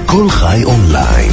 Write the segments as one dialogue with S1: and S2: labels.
S1: כל חי אונליין,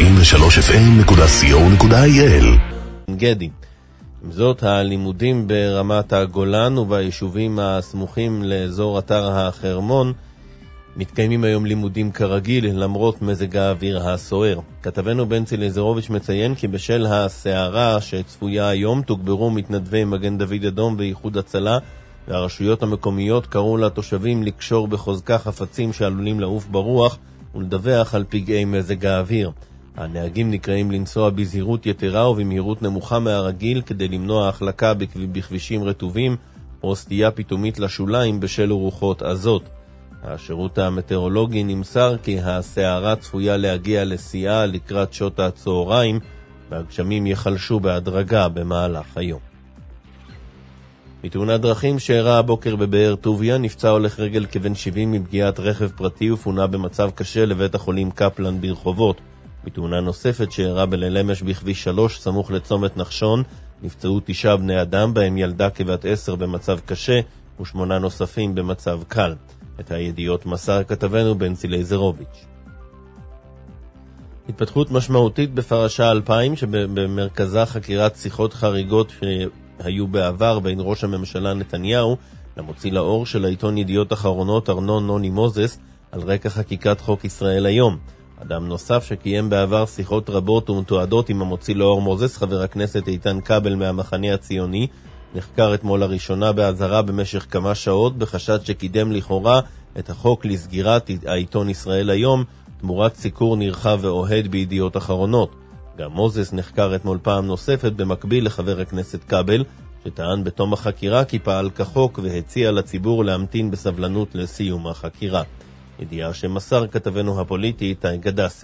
S1: 93fm.co.il.
S2: גדי. עם זאת, הלימודים ברמת הגולן וביישובים הסמוכים לאזור אתר החרמון מתקיימים היום לימודים כרגיל למרות מזג האוויר הסוער. כתבנו בנצי לזרוביץ' מציין כי בשל הסערה שצפויה היום תוגברו מתנדבי מגן דוד אדום ואיחוד הצלה, והרשויות המקומיות קראו לתושבים לקשור בחוזקה חפצים שעלולים לעוף ברוח ולדווח על פגעי מזג האוויר. הנהגים נקראים לנסוע בזהירות יתרה ובמהירות נמוכה מהרגיל כדי למנוע החלקה בכבישים רטובים או סטייה פתאומית לשוליים בשל רוחות עזות. השירות המטאורולוגי נמסר כי הסערה צפויה להגיע לשיאה לקראת שעות הצהריים, והגשמים יחלשו בהדרגה במהלך היום. בתאונת דרכים שאירעה הבוקר בבאר טוביה נפצע הולך רגל כבן 70 מפגיעת רכב פרטי ופונה במצב קשה לבית החולים קפלן ברחובות. בתאונה נוספת שאירעה בליל אמש בכביש 3 סמוך לצומת נחשון נפצעו 9 בני אדם, בהם ילדה כבת 10 במצב קשה ו8 נוספים במצב קל. את הידיעות מסר כתבנו בנצי לזרוביץ'. התפתחות משמעותית בפרשה 2000 שבמרכזה חקירת שיחות חריגות שהיו בעבר בין ראש הממשלה נתניהו למוציא לאור של העיתון ידיעות אחרונות ארנון נוני מוזס על רקע חקיקת חוק ישראל היום. אדם נוסף שקיים בעבר שיחות רבות ומתועדות עם המוציא לאור מוזס, חבר הכנסת איתן כבל מהמחנה הציוני, נחקר אתמול לראשונה באזהרה במשך כמה שעות בחשד שקידם לכאורה את החוק לסגירת העיתון ישראל היום תמורת סיקור נרחב ואוהד בידיעות אחרונות. גם מוזס נחקר אתמול פעם נוספת במקביל לחבר הכנסת כבל, שטען בתום החקירה כי פעל כחוק והציע לציבור להמתין בסבלנות לסיום החקירה. ידיעה שמסר כתבנו הפוליטי איתי גדסי.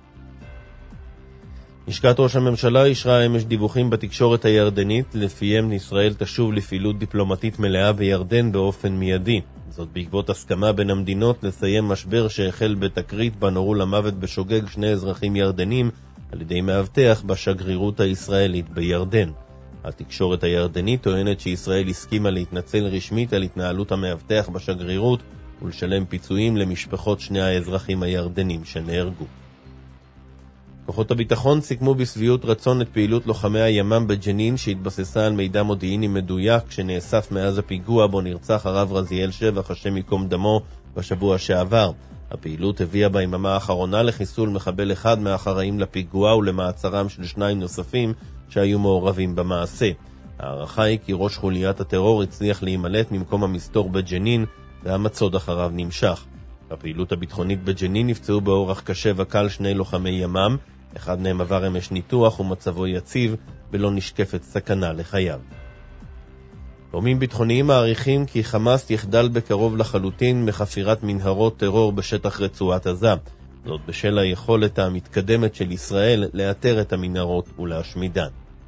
S2: לשכת ראש הממשלה אישרה אמש דיווחים בתקשורת הירדנית לפיהם ישראל תשוב לפעילות דיפלומטית מלאה בירדן באופן מיידי. זאת בעקבות הסכמה בין המדינות לסיים משבר שהחל בתקרית בה נורו למוות בשוגג 2 אזרחים ירדנים על ידי מאבטח בשגרירות הישראלית בירדן. התקשורת הירדנית טוענת שישראל הסכימה להתנצל רשמית על התנהלות המאבטח בשגרירות ולשלם פיצויים למשפחות 2 האזרחים הירדנים שנהרגו. כוחות הביטחון סיכמו בסביעות רצון את פעילות לוחמי הימ"מ בג'נין שהתבססה על מידע מודיעיני מדויק שנאסף מאז הפיגוע בו נרצח הרב רזיאל שבח השם ייקום דמו בשבוע שעבר. הפעילות הביאה ביממה האחרונה לחיסול מחבל אחד מהאחראים לפיגוע ולמעצרם של 2 נוספים שהיו מעורבים במעשה. הערכה היא כי ראש חוליית הטרור הצליח להימלט ממקום המסתור בג'נין והמצוד אחריו נמשך. בפעילות הביטחונית בג'נין נפצעו באורח קשה וקל 2 לוחמי ימ"מ, אחד מהם עבר אמש ניתוח ומצבו יציב ולא נשקפת סכנה לחייו. גורמים ביטחוניים מעריכים כי חמאס יחדל בקרוב לחלוטין מחפירת מנהרות טרור בשטח רצועת עזה. זאת בשל היכולת המתקדמת של ישראל לאתר את המנהרות ולהשמידן.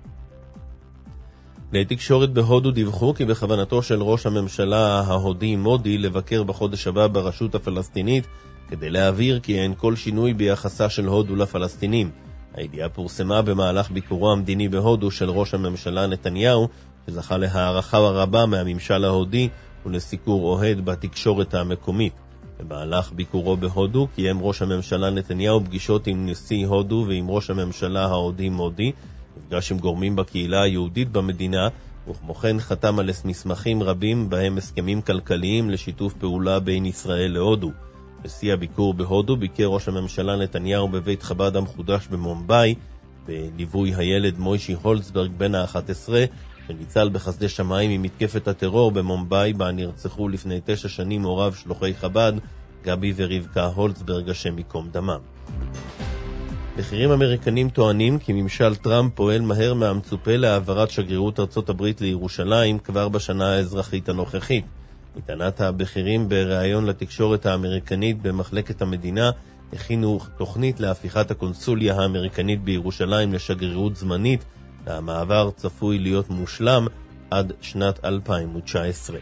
S2: לתקשורת בהודו דיווחו כי בכוונתו של ראש הממשלה ההודי מודי לבקר בחודש הבא ברשות הפלסטינית כדי להבהיר כי אין כל שינוי ביחסה של הודו לפלסטינים. הידיעה פורסמה במהלך ביקורו המדיני בהודו של ראש הממשלה נתניהו, שזכה להערכה רבה מהממשל ההודי ולסיקור אוהד בתקשורת המקומית. במהלך ביקורו בהודו קיים ראש הממשלה נתניהו פגישות עם נשיא הודו ועם ראש הממשלה ההודי מודי, נפגש עם גורמים בקהילה היהודית במדינה, וכמו כן חתם על מסמכים רבים בהם הסכמים כלכליים לשיתוף פעולה בין ישראל להודו. בשיא הביקור בהודו ביקר ראש הממשלה נתניהו בבית חב"ד המחודש במומביי, בליווי הילד מוישי הולצברג בן ה-11, שניצל בחסדי שמיים ממתקפת הטרור במומביי, בה נרצחו לפני 9 שנים הוריו שלוחי חב"ד, גבי ורבקה הולצברג השם ייקום דמם. בכירים אמריקנים טוענים כי ממשל טראמפ פועל מהר מהמצופה להעברת שגרירות ארצות הברית לירושלים כבר בשנה האזרחית הנוכחית. מטענת הבכירים בריאיון לתקשורת האמריקנית במחלקת המדינה הכינו תוכנית להפיכת הקונסוליה האמריקנית בירושלים לשגרירות זמנית, והמעבר צפוי להיות מושלם עד שנת 2019.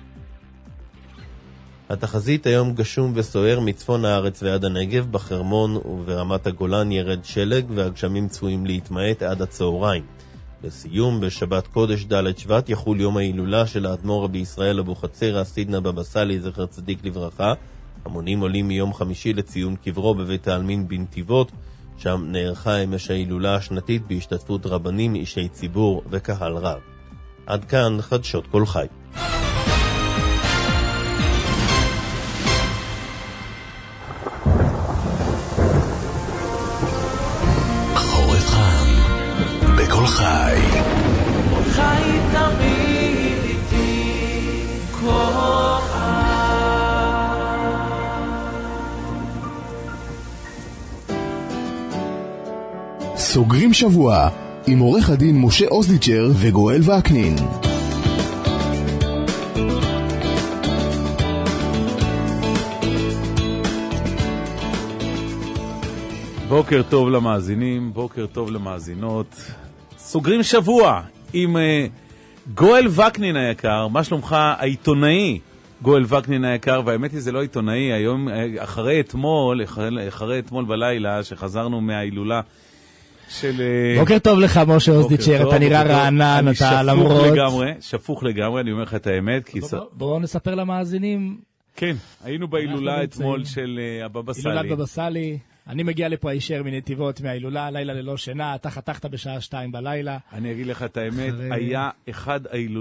S2: התחזית היום גשום וסוער מצפון הארץ ועד הנגב, בחרמון וברמת הגולן ירד שלג והגשמים צפויים להתמעט עד הצהריים. לסיום, בשבת קודש ד' שבט יחול יום ההילולה של האדמו"ר רבי ישראל אבוחצירא סידנא בבא סאלי זכר צדיק לברכה. המונים עולים מיום חמישי לציון קברו בבית העלמין בנתיבות, שם נערכה אמש ההילולה השנתית בהשתתפות רבנים, אישי ציבור וקהל רב. עד כאן חדשות כל חי.
S1: חורף חם בכל חי.
S3: חי תמיד איתי כל חי.
S1: סוגרים שבוע עם עורך הדין משה אוזליצ'ר וגואל וקנין.
S4: בוקר טוב למאזינים, בוקר טוב למאזינות. סוגרים שבוע עם גואל וקנין היקר. מה שלומך העיתונאי גואל וקנין היקר? והאמת היא זה לא עיתונאי, היום אחרי אתמול בלילה שחזרנו מההילולה של...
S5: בוקר טוב לך משה אוזליצ'ר, אתה נראה רענן, אתה למרות...
S4: שפוך לגמרי, אני אומר לך את האמת.
S5: בואו נספר למאזינים.
S4: כן, היינו בהילולה אתמול של הבבא סאלי.
S5: הילולת בבא סאלי. אני מגיע לפה הישר מנתיבות מההילולה, לילה ללא שינה, אתה חתכת בשעה 2 בלילה.
S4: אני אגיד לך את האמת, היה אחד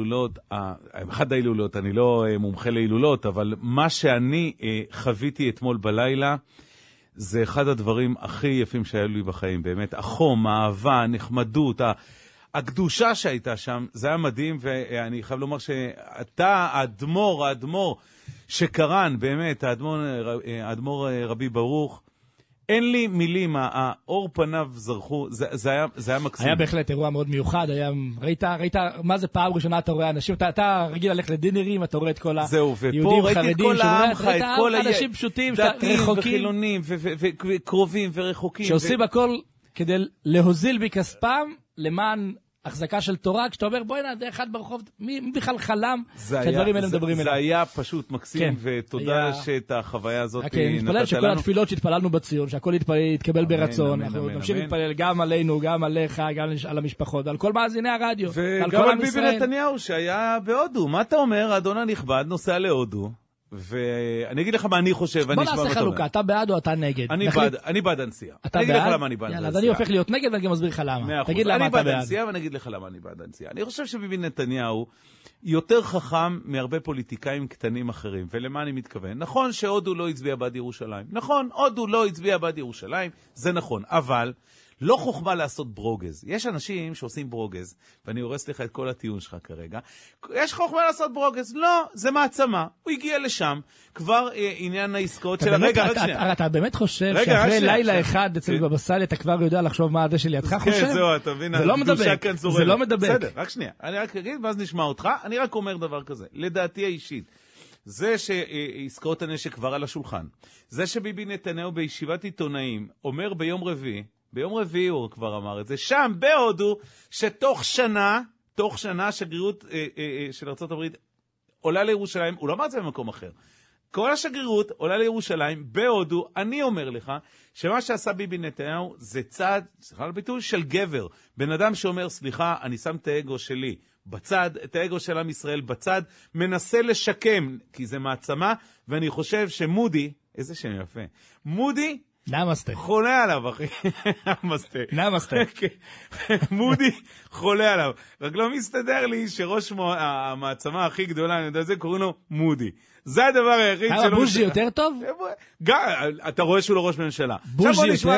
S4: ההילולות, אני לא מומחה להילולות, אבל מה שאני חוויתי אתמול בלילה, זה אחד הדברים הכי יפים שהיו לי בחיים, באמת. החום, האהבה, הנחמדות, הקדושה שהייתה שם, זה היה מדהים, ואני חייב לומר שאתה, האדמו"ר שקרן, באמת, האדמו"ר רבי ברוך, אין לי מילים, האור פניו זרחו, זה היה מקסים.
S5: היה בהחלט אירוע מאוד מיוחד, ראית מה זה פעם ראשונה אתה רואה אנשים, אתה רגיל ללכת לדינרים, אתה רואה את כל היהודים חרדים, ראית כל אנשים פשוטים,
S4: דתיים וחילונים וקרובים ורחוקים.
S5: שעושים הכל כדי להוזיל בכספם למען החזקה של תורה, כשאתה אומר בואי נעדה אחד ברחוב, מי בכלל חלם שהדברים האלה מדברים אליו?
S4: זה היה פשוט מקסים, ותודה שאת החוויה הזאת נתת לנו.
S5: נתפלל שכל התפילות שהתפללנו בציון, שהכל יתקבל ברצון, אנחנו נמשיך להתפלל גם עלינו, גם עליך, גם על המשפחות, על כל מאזיני הרדיו,
S4: וגם על ביבי נתניהו שהיה בהודו. מה אתה אומר, האדון הנכבד נוסע להודו, ואני אגיד לך מה אני חושב.
S5: בוא נעשה חלוקה, אתה בעד או אתה נגד?
S4: אני בעד הנסיעה.
S5: אתה בעד?
S4: אני אגיד לך למה אני בעד הנסיעה.
S5: אז אני הופך להיות נגד ואני גם מסביר לך למה. תגיד למה אתה בעד.
S4: אני בעד הנסיעה ואני אגיד לך למה אני בעד הנסיעה. אני חושב שביבי נתניהו יותר חכם מהרבה פוליטיקאים קטנים אחרים. ולמה אני מתכוון? נכון שהודו לא הצביע בעד ירושלים. נכון, הודו לא הצביע בעד ירושלים, זה נכון. אבל לא חוכמה לעשות ברוגז. יש אנשים שעושים ברוגז, ואני הורס לך את כל הטיעון שלך כרגע. יש חוכמה לעשות ברוגז? לא, זה מעצמה. הוא הגיע לשם, כבר עניין העסקאות של הרגע.
S5: אתה באמת חושב שאחרי לילה אחד אצל בבא סאלי, אתה כבר יודע לחשוב מה הדשא לידך חושב?
S4: כן, זהו, אתה מבין,
S5: זה לא מדבק. זה לא מדבק.
S4: בסדר, רק שנייה. אני רק אגיד, ואז נשמע אותך. אני רק אומר דבר כזה. לדעתי האישית, זה שעסקאות הנשק כבר על השולחן, זה שביבי נתניהו בישיבת עיתונאים אומר ביום רביעי הוא כבר אמר את זה, שם בהודו, שתוך שנה שגרירות של ארצות הברית עולה לירושלים, הוא לא אמר את זה במקום אחר, כל השגרירות עולה לירושלים בהודו. אני אומר לך שמה שעשה ביבי נתניהו זה צעד, סליחה על ביטוי, של גבר, בן אדם שאומר סליחה, אני שם את האגו שלי בצד, את האגו של עם ישראל בצד, מנסה לשקם, כי זה מעצמה, ואני חושב שמודי, איזה שם יפה, מודי
S5: נמסטה.
S4: חולה עליו, אחי.
S5: נמסטה.
S4: מודי חולה עליו. רק לא מסתדר לי שראש המעצמה הכי גדולה, אני יודע זה, קוראים לו מודי. זה הדבר היחיד שלו.
S5: בוז'י יותר טוב?
S4: אתה רואה שהוא לא ראש ממשלה. עכשיו בוא נשמע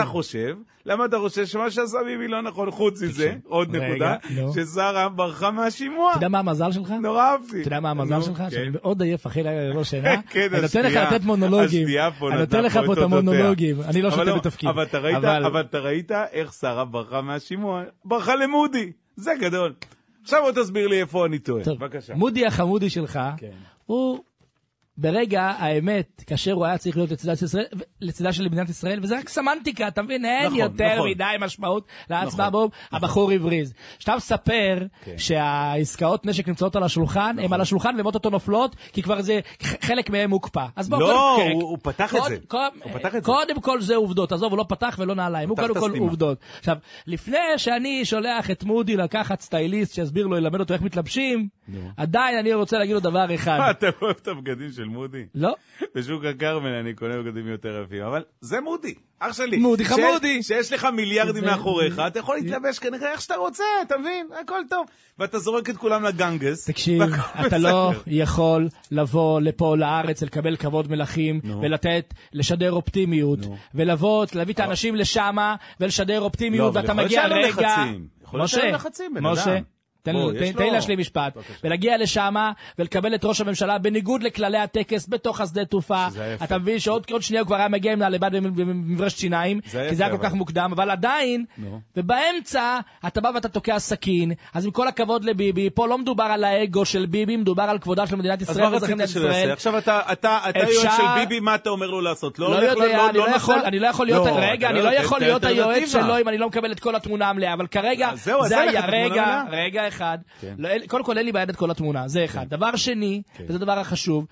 S4: למה אתה חושב שמה שעשה ביבי לא נכון, חוץ מזה, עוד נקודה, ששרה ברחה מהשימוע.
S5: אתה יודע מה המזל שלך?
S4: נורא אהבתי. אתה
S5: יודע מה המזל שלך? שאני מאוד עייף אחרי לילה ללא שינה. אני נותן לך לתת מונולוגים. אני נותן לך פה את המונולוגים. אני לא שותה בתפקיד.
S4: אבל אתה ראית איך שרה ברחה מהשימוע? ברחה למודי. זה גדול. עכשיו בוא תסביר לי איפה אני טועה. בבקשה.
S5: מודי החמודי שלך, הוא ברגע האמת, כאשר הוא היה צריך להיות לצדה של מדינת ישראל, וזה רק סמנטיקה, אתה מבין? אין יותר מדי משמעות להצבעה בו, הבחור הבריז. שאתה מספר שהעסקאות נשק נמצאות על השולחן, הם על השולחן והן אותו נופלות, כי כבר זה חלק מהם מוקפא.
S4: לא, הוא פתח את זה.
S5: קודם כל זה עובדות, עזוב, הוא לא פתח ולא נעליים, הוא קודם כל עובדות. עכשיו, לפני שאני שולח את מודי לקחת סטייליסט שיסביר לו, ילמד אותו איך מתלבשים, עדיין אני רוצה להגיד לו דבר אחד.
S4: אתה אוהב את הבגדים של מודי?
S5: לא.
S4: בשוק הכרמל אני קונה בגדים יותר יפים, אבל זה מודי, אח שלי.
S5: מודי חמודי.
S4: שיש לך מיליארדים מאחוריך, אתה יכול להתלבש כנראה איך שאתה רוצה, אתה מבין? הכל טוב. ואתה זורק את כולם לגנגס.
S5: תקשיב, אתה לא יכול לבוא לפה לארץ, לקבל כבוד מלכים, ולתת, לשדר אופטימיות, ולבוא, להביא את האנשים לשם, ולשדר אופטימיות, ואתה מגיע רגע... משה, תן לי להשלים משפט, ולהגיע לשם ולקבל את ראש הממשלה בניגוד לכללי הטקס בתוך השדה תעופה. אתה מבין שעוד שנייה הוא כבר היה מגיע לבד במברשת שיניים, כי זה היה כל כך מוקדם, אבל עדיין, ובאמצע אתה בא ואתה תוקע סכין. אז עם כל הכבוד לביבי, פה לא מדובר על האגו של ביבי, מדובר על כבודה של מדינת ישראל.
S4: אז מה רצית שהוא יעשה? עכשיו אתה יועץ של ביבי, מה אתה אומר לו לעשות?
S5: לא יודע, אני לא יכול להיות, רגע, אני לא יכול להיות היועץ שלו אם אני לא מקבל את כל התמונה המלאה, אבל כרגע זה היה רגע אחד, קודם כל אין לי ביד את כל התמונה, זה אחד. דבר שני, וזה דבר החשוב,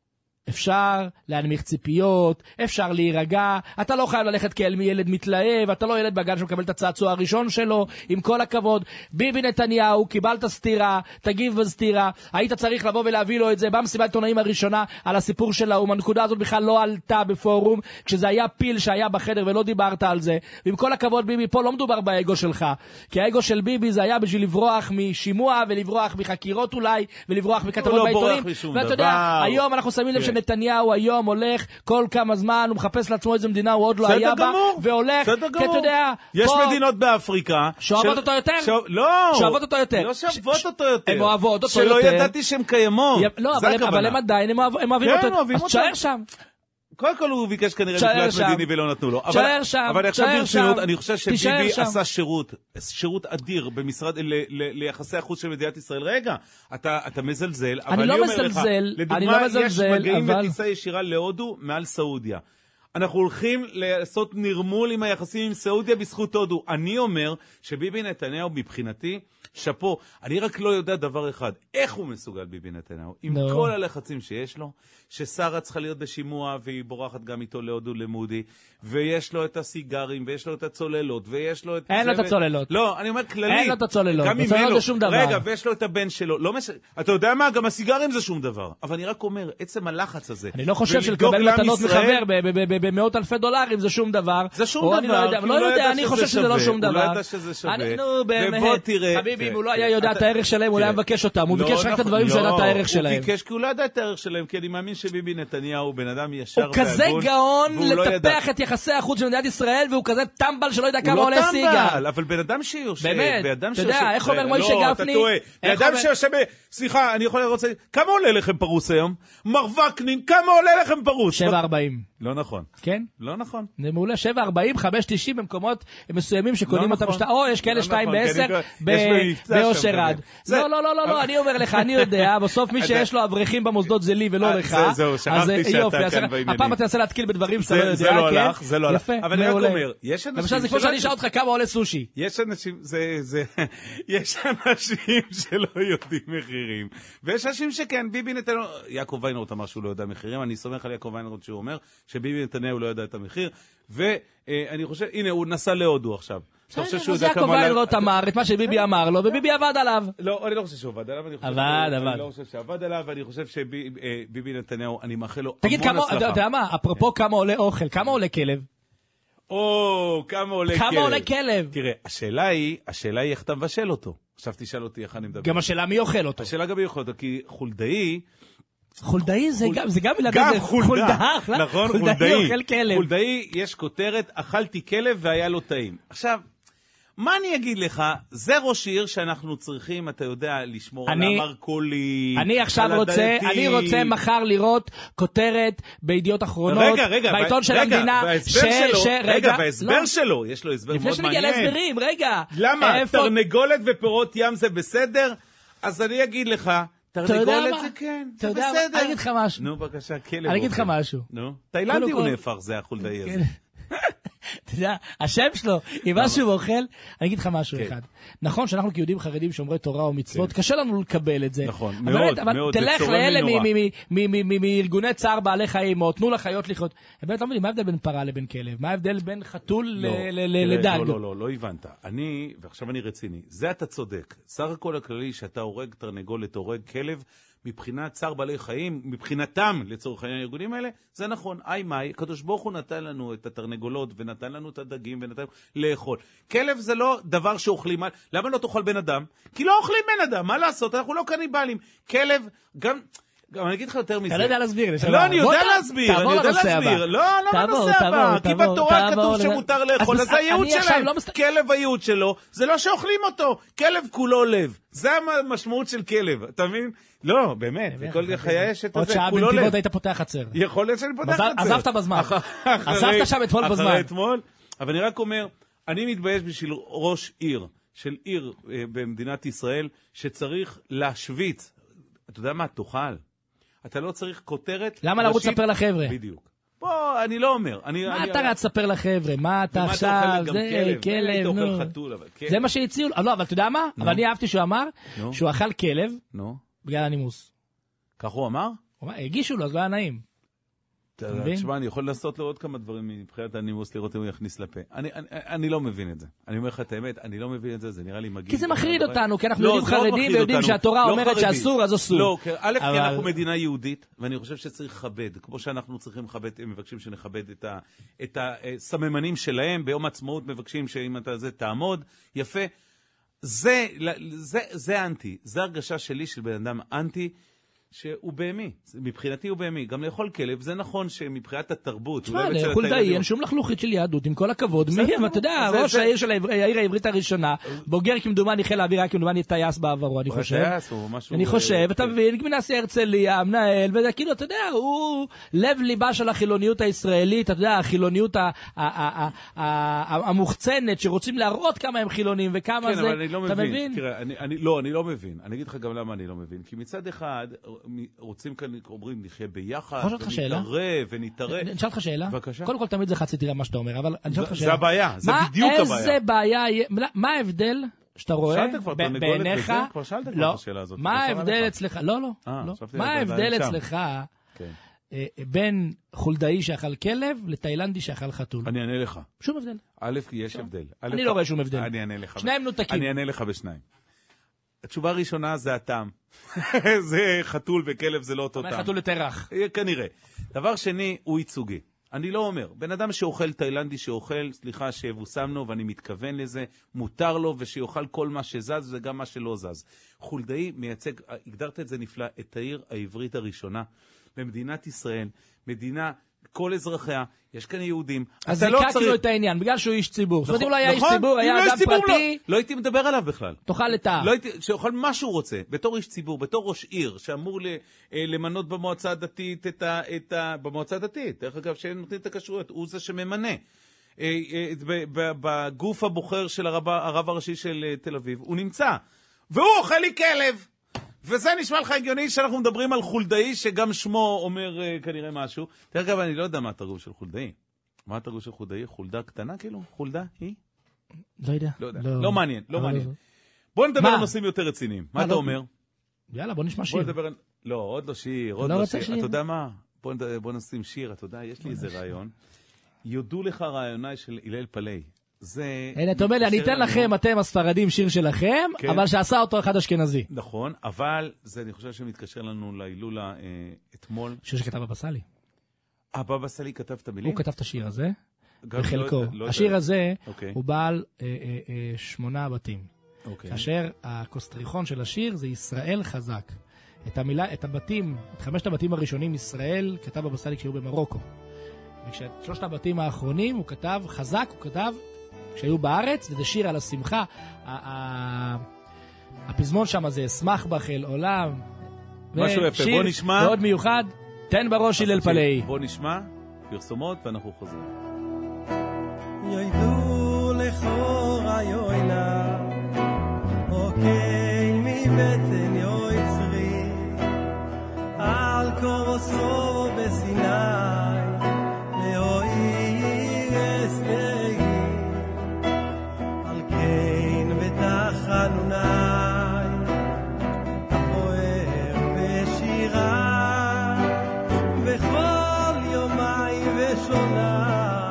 S5: אפשר להנמיך ציפיות, אפשר להירגע, אתה לא חייב ללכת כאל ילד מתלהב, אתה לא ילד בגן שמקבל את הצעצוע הראשון שלו, עם כל הכבוד. ביבי נתניהו, קיבלת סתירה, תגיב בסתירה, היית צריך לבוא ולהביא לו את זה, במסיבת עיתונאים הראשונה על הסיפור של האום, הנקודה הזאת בכלל לא עלתה בפורום, כשזה היה פיל שהיה בחדר ולא דיברת על זה, ועם כל הכבוד ביבי, פה לא מדובר באגו שלך, כי האגו של ביבי זה היה בשביל לברוח משימוע, ולברוח מחקירות אולי, ולברוח מכתבות בעיתונים, ואתה יודע, היום אנחנו שמים לב נתניהו היום הולך כל כמה זמן, הוא מחפש לעצמו איזו מדינה, הוא עוד לא היה בה, והולך, כי אתה יודע,
S4: יש מדינות באפריקה,
S5: שאוהבות אותו יותר?
S4: לא,
S5: שאוהבות אותו יותר.
S4: לא שאוהבות אותו יותר.
S5: הן אוהבות אותו יותר.
S4: שלא ידעתי שהן קיימות.
S5: לא, אבל הם עדיין, הם אוהבים אותו יותר. אז תשאר שם.
S4: קודם כל הוא ביקש כנראה מקלט מדיני ולא נתנו לו. אבל עכשיו ברצינות, אני חושב שביבי עשה שירות אדיר במשרד ליחסי החוץ של מדינת ישראל. רגע, אתה מזלזל, אבל אני אומר לך, לדוגמה, יש מגיעים בטיסה ישירה להודו מעל סעודיה. אנחנו הולכים לעשות נרמול עם היחסים עם סעודיה בזכות הודו. אני אומר שביבי נתניהו מבחינתי, שפו, אני רק לא יודע דבר אחד, איך הוא מסוגל ביבי נתניהו, עם כל הלחצים שיש לו, ששרה צריכה להיות בשימוע, והיא בורחת גם איתו להודו למודי, ויש לו את הסיגרים, ויש לו את הצוללות, ויש לו את...
S5: אין לו את הצוללות.
S4: לא, אני אומר כללי.
S5: אין לו את הצוללות,
S4: הצוללות
S5: זה שום דבר.
S4: רגע, ויש לו את הבן שלו, לא אתה יודע מה, גם הסיגרים זה שום דבר, אבל אני רק אומר, עצם הלחץ הזה.
S5: אני לא חושב שלקבל מתנות מחבר במאות אלפי דולרים זה שום דבר.
S4: זה שום דבר.
S5: לא יודע, אני חושב שזה לא שום דבר.
S4: הוא לא ידע שזה שווה.
S5: ובוא תראה. חביבי, אם הוא לא היה יודע את הערך שלהם, הוא לא היה מבקש אותם. הוא ביקש רק את הדברים שידע את הערך שלהם.
S4: הוא ביקש כי הוא לא ידע את הערך שלהם, כי אני מאמין שביבי נתניהו הוא בן אדם ישר והגון.
S5: הוא כזה גאון לטפח את יחסי החוץ של מדינת ישראל, והוא כזה טמבל שלא יודע כמה עולה סיגר.
S4: הוא לא טמבל, אבל בן אדם שיושב.
S5: באמת, אתה יודע, איך אומר מוישה גפני?
S4: בן אדם שיושב, סליחה, אני יכול לראות, כמה עולה לכם פרוס היום? מר וקנין, כמה עולה לכם פרוס?
S5: 7.40.
S4: לא נכון.
S5: כן?
S4: לא נכון.
S5: זה מעולה, 7.40, 5.90 במקומות מסוימים שקונים אותם, או יש כאלה 2.10 באושרד. לא, אני אומר לך, אני יודע, בסוף מי שיש לו אברכים במוסדות זה לי ולא לך.
S4: זהו, שכחתי שאתה כאן בעניינים.
S5: הפעם אתה תנסה להתקיל בדברים שאתה לא יודע.
S4: זה לא הלך, זה לא הלך.
S5: יפה,
S4: אבל אני רק אומר, יש אנשים...
S5: למשל, זה כמו שאני אשאל אותך כמה עולה סושי.
S4: יש אנשים, יש אנשים שלא יודעים מחירים. ויש אנשים שכן, ביבי נתניהו, יעקב ויינרוט אמר שהוא לא יודע מחירים, אני סומך על יעקב ויינרוט שהוא אומר שביבי נתניהו לא יודע את המחיר, ואני חושב, הנה, הוא נסע להודו עכשיו.
S5: אז יעקב ויינרוט אמר את מה שביבי אמר לו, וביבי עבד עליו.
S4: לא, אני לא חושב שהוא עבד עליו, אני לא חושב שעבד עליו, אני חושב שביבי נתניהו, אני מאחל לו המון הצלחה.
S5: תגיד, אתה יודע מה, אפרופו כמה עולה אוכל, כמה עולה כלב?
S4: כמה עולה כלב? תראה, השאלה היא איך אתה מבשל אותו. עכשיו תשאל אותי איך אני מדבר.
S5: גם השאלה מי אוכל אותו.
S4: השאלה גם מי אוכל אותו, כי
S5: חולדאי זה גם מילה
S4: גם חולדה,
S5: נכון, חולדאי אוכל כלב.
S4: חולדאי יש כותרת, אכלתי כלב והיה לו טעים. עכשיו, מה אני אגיד לך? זה ראש עיר שאנחנו צריכים, אתה יודע, לשמור על המרקולים.
S5: אני עכשיו רוצה מחר לראות כותרת בידיעות אחרונות, בעיתון של המדינה,
S4: וההסבר שלו, יש לו הסבר מאוד מעניין.
S5: לפני שנגיע להסברים, רגע.
S4: למה? תרנגולת ופירות ים זה בסדר? אז אני אגיד לך, תרנגולת זה כן, זה בסדר.
S5: אני אגיד לך משהו.
S4: נו, בבקשה, כלב.
S5: אני אגיד לך משהו.
S4: נו, תאילנדי הוא נהפך, זה החולדאי הזה.
S5: אתה יודע, השם שלו, עם מה שהוא אוכל, אני אגיד לך משהו אחד. נכון שאנחנו כיהודים חרדים שומרי תורה ומצוות, קשה לנו לקבל את זה.
S4: נכון, מאוד,
S5: אבל תלך לאלה מארגוני צער בעלי חיים, או תנו לחיות לחיות. באמת לא מבינים, מה ההבדל בין פרה לבין כלב? מה ההבדל בין חתול לדג?
S4: לא הבנת. ועכשיו אני רציני. זה אתה צודק. סך הכל הכללי שאתה הורג תרנגולת, הורג כלב, מבחינת צער בעלי חיים, מבחינתם לצורך העניין הארגונים האלה, זה נכון. מאי, הקדוש ברוך הוא נתן לנו את התרנגולות, ונתן לנו את הדגים, ונתן לנו לאכול. כלב זה לא דבר שאוכלים. למה לא תאכל בן אדם? כי לא אוכלים בן אדם, מה לעשות? אנחנו לא קניבלים. כלב, גם אני אגיד לך יותר מזה.
S5: אתה לא יודע להסביר.
S4: לא, אני יודע להסביר. לא לנושא הבא. כי בתורה כתוב שמותר לאכול, אז הייעוד שלהם. כלב הייעוד שלו, זה לא שאוכלים אותו. כלב כולו לב. זה המשמעות של כלב, אתה מבין? לא, באמת. בכל חיי יש את
S5: עוד
S4: זה,
S5: שעה בנתיבות היית פותח חצר.
S4: יכול להיות שאני פותח חצר.
S5: עזבת בזמן. עזבת שם אתמול בזמן.
S4: אחרי אתמול. אבל אני רק אומר, אני מתבייש בשביל ראש עיר, של עיר במדינת ישראל, שצריך להשוויץ. אתה יודע מה? תאכל. אתה לא צריך כותרת.
S5: למה לרוץ לספר לחבר'ה?
S4: בדיוק. בוא, אני לא אומר.
S5: מה אתה רץ לספר לחבר'ה? מה אתה עכשיו? זה כלב, נו. זה מה שהציעו. לא, אבל אתה יודע מה? אבל אני אהבתי שהוא אמר שהוא אכל כלב בגלל הנימוס.
S4: כך הוא אמר?
S5: הגישו לו, אז לא היה נעים.
S4: תשמע, אני יכול לעשות לו עוד כמה דברים מבחינת הנימוס, לראות אם הוא יכניס לפה. אני לא מבין את זה. אני אומר לך את האמת, אני לא מבין את זה, זה נראה לי מגיע.
S5: כי זה מחריד אותנו, כי אנחנו יודעים חרדים ויודעים שהתורה אומרת שאסור, אז אסור.
S4: לא, א', כי אנחנו מדינה יהודית, ואני חושב שצריך לכבד, כמו שאנחנו צריכים לכבד, הם מבקשים שנכבד את הסממנים שלהם, ביום העצמאות מבקשים שאם אתה זה תעמוד, יפה. זה אנטי, זה הרגשה שלי של בן אדם אנטי, שהוא בהמי, מבחינתי הוא בהמי, גם לאכול כלב, זה נכון שמבחינת התרבות,
S5: תשמע, לאכול די, אין שום לחלוכית של יהדות, עם כל הכבוד, מי, אתה יודע, ראש העיר של העיר העברית הראשונה, בוגר כמדומני חיל האוויר, היה כמדומני טייס בעברו, אני חושב, אתה מבין, כמנסי הרצליה, המנהל, וזה כאילו, אתה יודע, הוא לב ליבה של החילוניות הישראלית, אתה יודע, החילוניות המוחצנת, שרוצים להראות כמה הם חילונים, וכמה זה, אתה מבין?
S4: לא, אני לא מבין, אני אגיד לך גם למה אני לא מבין, כי מצד אחד רוצים כאן, אומרים, נחיה ביחד, ונתערב.
S5: אני אשאל אותך שאלה.
S4: בבקשה.
S5: קודם כל תמיד זה חצי תראה מה שאתה אומר, אבל אני אשאל אותך שאלה.
S4: זה הבעיה, זה בדיוק הבעיה.
S5: איזה בעיה, מה ההבדל שאתה רואה בעיניך?
S4: כבר שאלת כבר את השאלה הזאת.
S5: מה ההבדל אצלך? לא. מה ההבדל אצלך בין חולדאי שאכל כלב לתאילנדי שאכל חתול?
S4: אני אענה לך.
S5: שום הבדל.
S4: א', יש הבדל.
S5: אני לא רואה שום הבדל.
S4: אני אענה לך.
S5: שניהם נותקים.
S4: אני אענה לך בשניים. התשובה הראשונה זה הטעם. זה חתול וכלב זה לא אותו טעם.
S5: חתול יותר רך.
S4: כנראה. דבר שני, הוא ייצוגי. אני לא אומר, בן אדם שאוכל תאילנדי שאוכל, סליחה שהבוסמנו ואני מתכוון לזה, מותר לו ושיוכל כל מה שזז וגם מה שלא זז. חולדאי מייצג, הגדרת את זה נפלא, את העיר העברית הראשונה במדינת ישראל, מדינה, כל אזרחיה, יש כאן יהודים.
S5: אז זיקק לו את העניין, בגלל שהוא איש ציבור. זאת אומרת, אם לא היה איש ציבור, היה אדם פרטי.
S4: לא הייתי מדבר עליו בכלל.
S5: תאכל את
S4: שאוכל מה שהוא רוצה, בתור איש ציבור, בתור ראש עיר, שאמור למנות במועצה הדתית במועצה הדתית, דרך אגב, שהם נותנים את הכשרויות, הוא זה שממנה. בגוף הבוחר של הרב הראשי של תל אביב, הוא נמצא. והוא אוכל לי כלב. וזה נשמע לך הגיוני שאנחנו מדברים על חולדאי, שגם שמו אומר כנראה משהו. דרך אגב, אני לא יודע מה התרגום של חולדאי. מה התרגום של חולדאי? חולדה קטנה כאילו? חולדה? היא?
S5: לא יודע.
S4: לא מעניין, לא מעניין. בוא נדבר על נושאים יותר רציניים. מה אתה אומר?
S5: יאללה, בוא נשמע שיר.
S4: לא, עוד לא שיר, עוד לא שיר. אתה יודע מה? בוא נשים שיר, אתה יודע, יש לי איזה רעיון. יודו לך רעיוני של הלל פלאי.
S5: הנה, אתה אומר לי, אני אתן לכם, אתם הספרדים, שיר שלכם, אבל שעשה אותו אחד אשכנזי.
S4: נכון, אבל זה, אני חושב שמתקשר לנו להילולה אתמול.
S5: שיר שכתב הבבא סאלי.
S4: הבבא סאלי כתב את המילים?
S5: הוא כתב את השיר הזה, בחלקו. השיר הזה הוא בעל 8 בתים. כאשר הקוסטריכון של השיר זה ישראל חזק. את הבתים, את 5 הבתים הראשונים ישראל כתב הבבא סאלי כשהיו במרוקו. וכשאת 3 הבתים האחרונים הוא כתב חזק, הוא כתב כשהיו בארץ, וזה שיר על השמחה. הפזמון שם זה אשמח בך אל עולם.
S4: משהו יפה, בוא נשמע.
S5: מאוד מיוחד, תן בראש הלל פלאי.
S4: בוא נשמע, פרסומות ואנחנו חוזרים.
S6: ידעו לכו רעיונה, אוקיי מבטן יוצרי, על קורסו בסיני. בכל יומי ושונה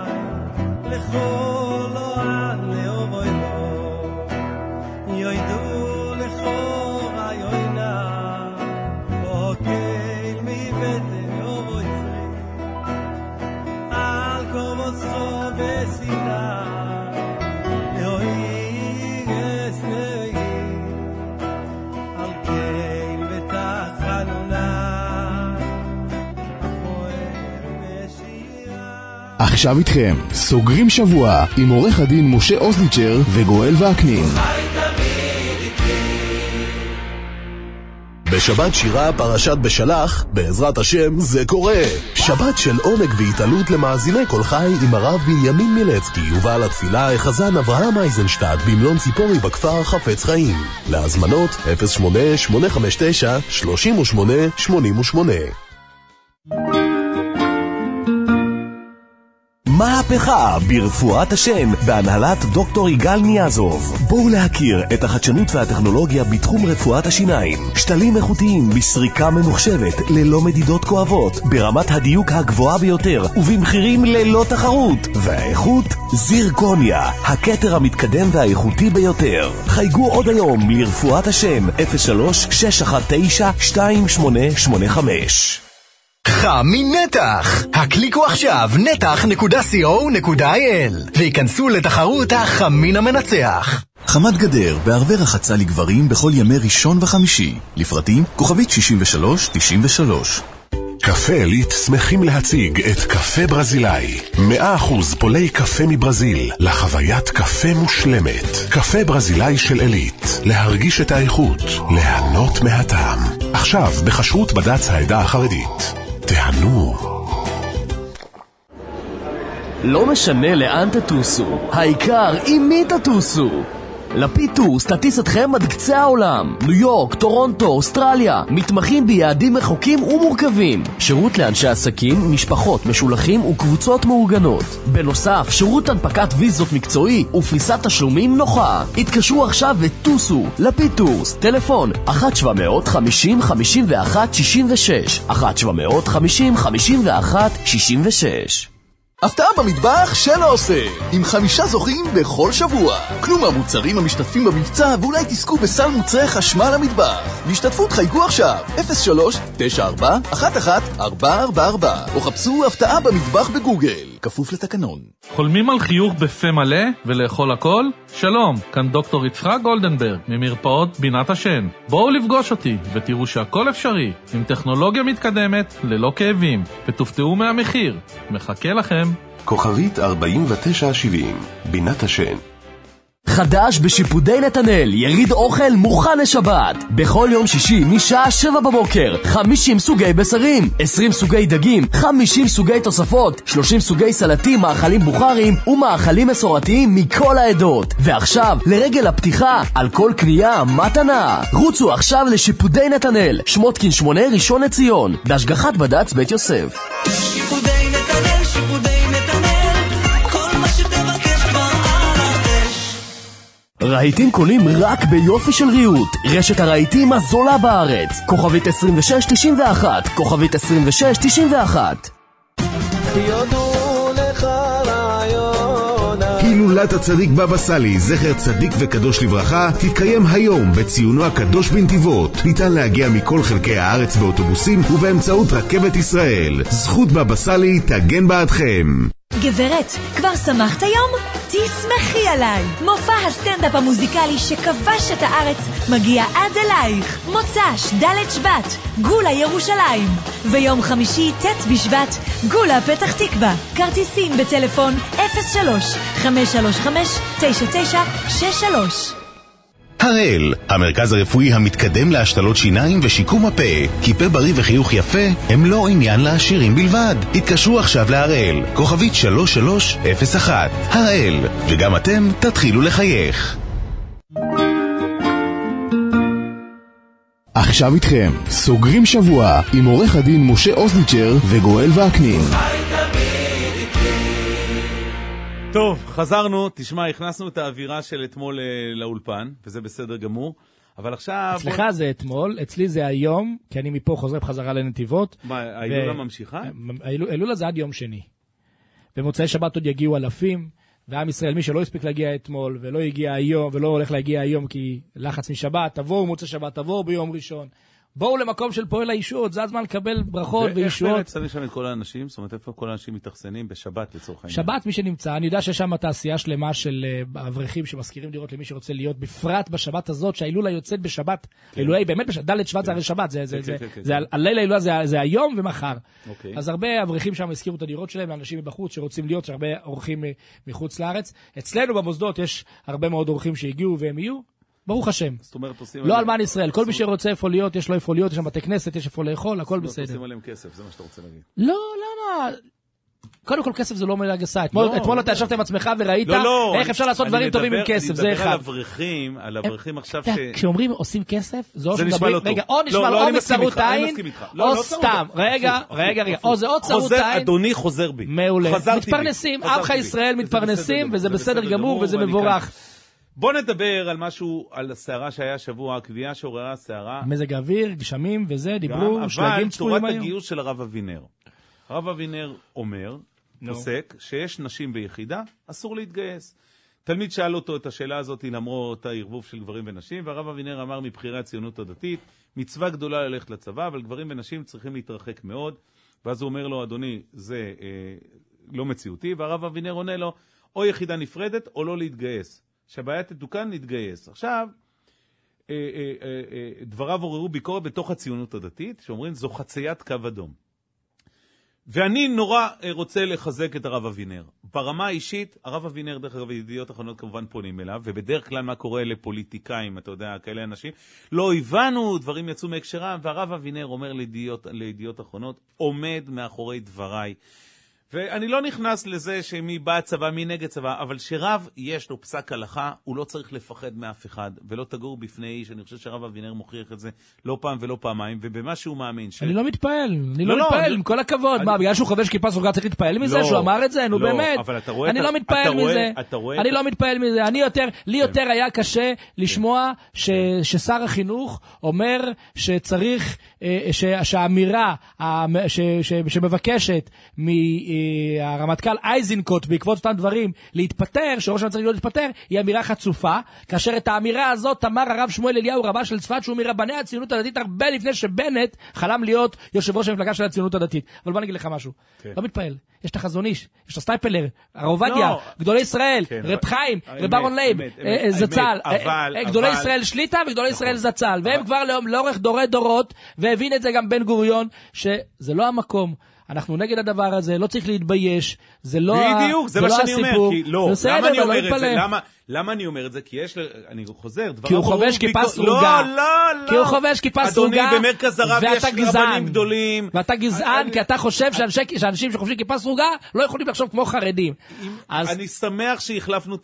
S1: עכשיו איתכם, סוגרים שבוע עם עורך הדין משה אוזניצ'ר וגואל וקנין.
S7: בשבת שירה פרשת בשלח, בעזרת השם זה קורה. שבת של עונג והתעלות למאזיני כל חי עם הרב בנימין מילצקי ובעל התפילה חזן אברהם אייזנשטט במלון ציפורי בכפר חפץ חיים. להזמנות 08-859-3888. מהפכה ברפואת השן בהנהלת דוקטור יגאל ניאזוב. בואו להכיר את החדשנות והטכנולוגיה בתחום רפואת השיניים. שתלים איכותיים בסריקה ממוחשבת ללא מדידות כואבות, ברמת הדיוק הגבוהה ביותר ובמחירים ללא תחרות. והאיכות זירקוניה, הכתר המתקדם והאיכותי ביותר. חייגו עוד היום לרפואת השן 03-619-2885.
S8: מנתח. הקליקו עכשיו נתח.co.il ויכנסו לתחרות החמין המנצח.
S7: חמת גדר בערבי רחצה לגברים בכל ימי ראשון וחמישי. לפרטים כוכבית 6393.
S9: קפה עילית שמחים להציג את קפה ברזילאי. 100% פולי קפה מברזיל לחוויית קפה מושלמת. קפה ברזילאי של עילית, להרגיש את האיכות, ליהנות מהטעם. עכשיו בכשרות בד"ץ העדה החרדית. תהנו.
S10: לא משנה לאן תטוסו, העיקר עם מי תטוסו. לפיד טורס תטיס אתכם עד קצה העולם. ניו יורק, טורונטו, אוסטרליה, מתמחים ביעדים רחוקים ומורכבים. שירות לאנשי עסקים, משפחות, משולחים וקבוצות מאורגנות. בנוסף, שירות הנפקת ויזות מקצועי ופריסת תשלומים נוחה. התקשרו עכשיו וטוסו. לפיד טורס, טלפון 1-750-51-66 1-750-51-66.
S8: הפתעה במטבח שלא עושה, עם 5 זוכים בכל שבוע. קנו מהמוצרים המשתתפים במבצע ואולי תזכו בסל מוצרי חשמל למטבח. להשתתפות חייגו עכשיו 03-94-11-444 או חפשו הפתעה במטבח בגוגל, כפוף לתקנון.
S11: חולמים על חיוך בפה מלא ולאכול הכל? שלום, כאן דוקטור יצחק גולדנברג ממרפאות בינת השן. בואו לפגוש אותי ותראו שהכל אפשרי עם טכנולוגיה מתקדמת ללא כאבים, ותופתעו מהמחיר. מחכה לכם.
S9: כוכבית 4970, בינת השן.
S10: חדש בשיפודי נתנאל, יריד אוכל מוכן לשבת. בכל יום שישי משעה 7 בבוקר, 50 סוגי בשרים, 20 סוגי דגים, 50 סוגי תוספות, 30 סוגי סלטים, מאכלים בוכרים ומאכלים מסורתיים מכל העדות. ועכשיו, לרגל הפתיחה, על כל קנייה מתנה. רוצו עכשיו לשיפודי נתנאל, שמותקין 8 ראשון לציון, בהשגחת בד"ץ בית יוסף.
S3: שיפודי נתנאל, שיפודי נתנאל, כל מה שתבקש כבר על האש.
S10: רהיטים קונים רק ביופי של ריהוט. רשת הרהיטים הזולה בארץ. כוכבית 2691, כוכבית 2691.
S6: יודו לך רעיון.
S1: הילולת הצדיק בבא סאלי, זכר צדיק וקדוש לברכה, תתקיים היום בציונו הקדוש בנתיבות. ניתן להגיע מכל חלקי הארץ באוטובוסים ובאמצעות רכבת ישראל. זכות בבא סאלי תגן בעדכם.
S12: גברת, כבר שמחת היום? תשמחי עליי! מופע הסטנדאפ המוזיקלי שכבש את הארץ מגיע עד אלייך. מוצ"ש, ד' שבט, גולה ירושלים. ויום חמישי, ט' בשבט, גולה פתח תקווה. כרטיסים בטלפון 03-535-9963.
S7: הראל, המרכז הרפואי המתקדם להשתלות שיניים ושיקום הפה. כי פה בריא וחיוך יפה הם לא עניין לעשירים בלבד. התקשרו עכשיו להראל, כוכבית 3301. הראל, וגם אתם תתחילו לחייך.
S1: עכשיו איתכם, סוגרים שבוע עם עורך הדין משה אוזניצ'ר וגואל וקנין.
S4: טוב, חזרנו, תשמע, הכנסנו את האווירה של אתמול לאולפן, וזה בסדר גמור, אבל עכשיו...
S5: אצלך זה אתמול, אצלי זה היום, כי אני מפה חוזר בחזרה לנתיבות.
S4: מה, ההילולה ממשיכה?
S5: ההילולה זה עד יום שני. במוצאי שבת עוד יגיעו אלפים, ועם ישראל, מי שלא הספיק להגיע אתמול, ולא הגיע היום, ולא הולך להגיע היום, כי לחץ משבת, תבואו מוצאי שבת, תבואו ביום ראשון, בואו למקום של פועל הישועות, זה הזמן לקבל ברכות וישועות.
S4: ואיך באמת שמים שם את כל האנשים? זאת אומרת, איפה כל האנשים מתאכסנים בשבת לצורך העניין?
S5: שבת מי שנמצא, אני יודע שיש שם תעשייה שלמה של אברכים שמזכירים דירות למי שרוצה להיות, בפרט בשבת הזאת, שההילולה יוצאת בשבת. ההילולה היא באמת בשבת, ד' שבט זה הרי שבת, הלילה ההילולה זה היום ומחר. אז הרבה אברכים שם הזכירו את הדירות שלהם, לאנשים מבחוץ שרוצים להיות, שהרבה אורחים מחוץ לארץ. אצלנו במוסדות יש הרבה מאוד אורחים שהגיעו והם יהיו. ברוך השם. לא אלמן ישראל. כל מי שרוצה איפה להיות, יש לו איפה להיות, יש שם בתי כנסת, יש איפה לאכול, הכל בסדר.
S4: עושים עליהם כסף, זה מה שאתה רוצה להגיד.
S5: לא, למה? קודם כל כסף זה לא מילה גסה. אתמול אתה ישבת עם עצמך וראית איך אפשר לעשות דברים טובים עם כסף, זה אחד.
S4: אני מדבר על אברכים עכשיו ש...
S5: כשאומרים עושים כסף, זה או
S4: נשמע לא טוב.
S5: רגע, או נשמע או מצרות עין, או סתם. רגע, או זה או צרות עין.
S4: אדוני חוזר בי.
S5: מעולה. מתפרנסים, עמך ישראל מתפרנסים, וזה בסדר גמור וזה מבורך.
S4: בוא נדבר על משהו, על הסערה שהיה שבוע, הקביעה שעוררה הסערה.
S5: מזג האוויר, גשמים וזה, דיברו, שלגים צפויים היום.
S4: אבל תורת הגיוס של הרב אבינר. הרב אבינר אומר, פוסק, שיש נשים ביחידה, אסור להתגייס. תלמיד שאל אותו את השאלה הזאת למרות הערבוב של גברים ונשים, והרב אבינר אמר מבחירי הציונות הדתית, מצווה גדולה ללכת לצבא, אבל גברים ונשים צריכים להתרחק מאוד. ואז הוא אומר לו, אדוני, זה לא מציאותי, והרב אבינר עונה לו, או יחידה נפרדת או לא להתגייס. שהבעיה תתוקן, נתגייס. עכשיו, דבריו עוררו ביקורת בתוך הציונות הדתית, שאומרים, זו חציית קו אדום. ואני נורא רוצה לחזק את הרב אבינר. ברמה האישית, הרב אבינר, דרך אגב, ידיעות אחרונות כמובן פונים אליו, ובדרך כלל מה קורה לפוליטיקאים, אתה יודע, כאלה אנשים, לא הבנו, דברים יצאו מהקשרם, והרב אבינר אומר לידיעות אחרונות, עומד מאחורי דבריי. ואני לא נכנס לזה שמי בא צבא, מי נגד צבא, אבל שרב יש לו פסק הלכה, הוא לא צריך לפחד מאף אחד, ולא תגור בפני איש. אני חושב שרב אבינר מוכיח את זה לא פעם ולא פעמיים, ובמה שהוא מאמין.
S5: אני לא מתפעל, עם כל הכבוד. מה, בגלל שהוא חובש כיפה סרוגה צריך להתפעל מזה, שהוא אמר את זה? נו באמת. אני לא מתפעל מזה. אני לא מתפעל מזה. לי יותר היה קשה לשמוע ששר החינוך אומר שצריך, שהאמירה שמבקשת הרמטכ"ל אייזנקוט בעקבות אותם דברים להתפטר, שראש הממשלה צריך להתפטר, היא אמירה חצופה, כאשר את האמירה הזאת אמר הרב שמואל אליהו רבה של צפת, שהוא מרבני הציונות הדתית הרבה לפני שבנט חלם להיות יושב ראש המפלגה של הציונות הדתית. אבל בוא נגיד לך משהו, לא מתפעל, יש את החזון איש, יש את הסטייפלר, הרב עובדיה, גדולי ישראל, רב חיים, רב אהרון לייב, זצ"ל, גדולי ישראל שליטה וגדולי ישראל זצ"ל, והם כבר לאורך דורי דורות, והבין את זה גם בן גוריון, שזה לא המקום. אנחנו נגד הדבר הזה, לא צריך להתבייש, זה לא
S4: בדיוק, זה מה שאני אומר, כי לא,
S5: למה אני אומר את זה?
S4: למה אני אומר את זה? כי יש, אני חוזר,
S5: כי הוא חובש כיפה סרוגה.
S4: לא.
S5: כי הוא חובש כיפה סרוגה.
S4: אדוני, במרכז הרב יש רבנים גדולים.
S5: ואתה גזען, כי אתה חושב שאנשים שחובשים כיפה סרוגה לא יכולים לחשוב כמו חרדים.
S4: אני שמח שהחלפנו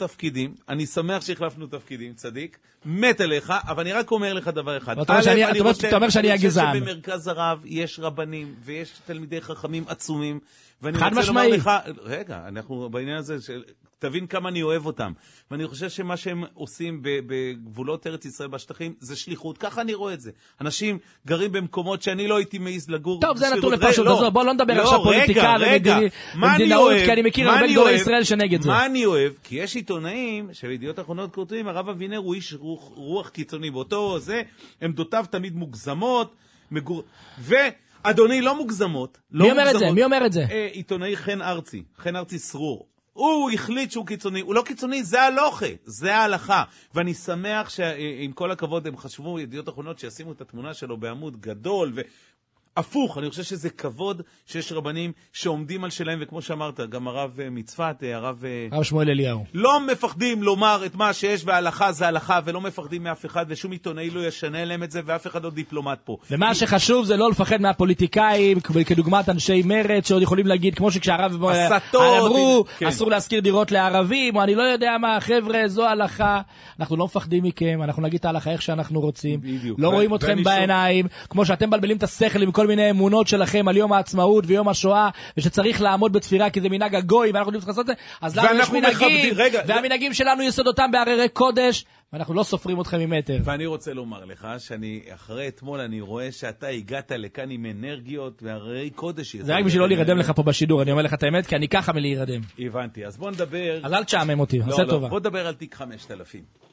S4: תפקידים, צדיק. מת עליך, אבל אני רק אומר לך דבר אחד.
S5: אתה אומר שאני הגזען.
S4: אני חושב שבמרכז הרב יש רבנים ויש תלמידי חכמים עצומים.
S5: חד משמעי.
S4: רגע, אנחנו בעניין הזה, תבין כמה אני אוהב אותם. ואני חושב שמה שהם עושים בגבולות ארץ ישראל בשטחים, זה שליחות. ככה אני רואה את זה. אנשים גרים במקומות שאני לא הייתי מעז לגור.
S5: טוב, זה נתון לפרשות. בוא לא נדבר עכשיו פוליטיקה ומדינאות, כי אני מכיר הרבה גדולי ישראל שנגד זה.
S4: מה אני אוהב? כי יש עיתונאים של ידיעות אחרונות כותבים, הרב אבינר הוא איש רוח קיצוני. באותו זה, עמדותיו תמיד מוגזמות, אדוני, לא מוגזמות.
S5: מי אומר את זה?
S4: עיתונאי חן ארצי סרור. הוא החליט שהוא קיצוני. הוא לא קיצוני, זה הלוכה, זה ההלכה. ואני שמח שעם כל הכבוד הם חשבו, ידיעות אחרונות, שישימו את התמונה שלו בעמוד גדול הפוך, אני חושב שזה כבוד שיש רבנים שעומדים על שלהם, וכמו שאמרת, גם הרב מצפת, הרב
S5: שמואל אליהו.
S4: לא מפחדים לומר את מה שיש, וההלכה זה הלכה, ולא מפחדים מאף אחד, ושום עיתונאי לא ישנה להם את זה, ואף אחד לא דיפלומט פה.
S5: ומה שחשוב זה לא לפחד מהפוליטיקאים, כדוגמת אנשי מרץ, שעוד יכולים להגיד, כמו שכשהרב אמרו, אסור להזכיר דירות לערבים, או אני לא יודע מה, חבר'ה, זו הלכה. אנחנו לא מפחדים מכם, אנחנו נגיד את ההלכה איך שאנחנו רוצים. לא רואים אתכם בעיניים, כמו שאתם בלבלים את השכל עם כל מיני אמונות שלכם על יום העצמאות ויום השואה, ושצריך לעמוד בתפירה כי זה מנהג הגוי, ואנחנו יודעים לעשות את זה, אז לנו יש מנהגים, והמנהגים שלנו יסודותם בהררי קודש, ואנחנו לא סופרים אתכם ממטר.
S4: ואני רוצה לומר לך, שאני אחרי אתמול אני רואה שאתה הגעת לכאן עם אנרגיות, והררי קודש...
S5: זה רק בשביל לא להירדם לך פה בשידור, אני אומר לך את האמת, כי אני ככה מלהירדם.
S4: הבנתי, אז בוא נדבר...
S5: אז אל תשעמם אותי, עושה טובה.
S4: בוא נדבר על תיק 5000.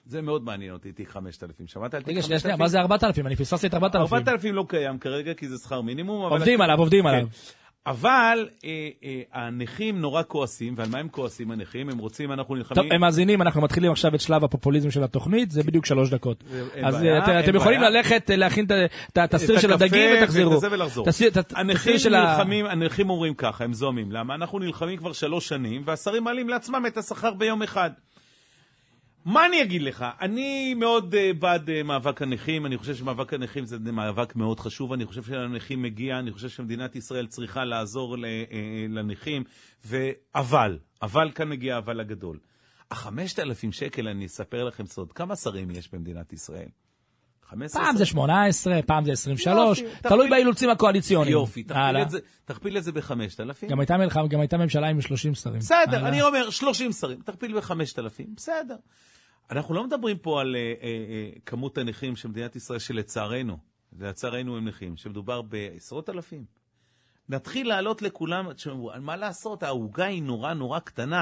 S4: זה מאוד מעניין אותי, תיק 5,000. שמעת על תיק 5,000?
S5: רגע, שנייה, מה זה 4,000? אני פספסתי את 4,000.
S4: 4,000 לא קיים כרגע, כי זה שכר מינימום.
S5: עובדים עליו.
S4: אבל הנכים נורא כועסים, ועל מה הם כועסים הנכים? הם רוצים, אנחנו נלחמים...
S5: טוב, הם מאזינים, אנחנו מתחילים עכשיו את שלב הפופוליזם של התוכנית, זה בדיוק 3 דקות. אז אתם יכולים ללכת להכין את הסיר של הדגים ותחזרו.
S4: הנכים אומרים ככה, הם זוהמים. למה? אנחנו נלחמים כבר 3 שנים, והשרים מעלים לעצמם את השכר ביום אחד. מה אני אגיד לך? אני מאוד בעד מאבק הנכים, אני חושב שמאבק הנכים זה מאבק מאוד חשוב, אני חושב שלנכים מגיע, אני חושב שמדינת ישראל צריכה לעזור לנכים, אבל כאן מגיע אבל הגדול. 5,000 שקל, אני אספר לכם סוד, כמה שרים יש במדינת ישראל?
S5: פעם זה 18, פעם זה 23, תלוי באילוצים הקואליציוניים.
S4: יופי, תכפיל את זה ב-5,000.
S5: גם הייתה ממשלה עם 30 שרים.
S4: בסדר, אני אומר 30 שרים, תכפיל ב-5,000, בסדר. אנחנו לא מדברים פה על כמות הנכים של מדינת ישראל שלצערנו הם נכים, שמדובר בעשרות אלפים. נתחיל לעלות לכולם, מה לעשות, העוגה היא נורא נורא קטנה.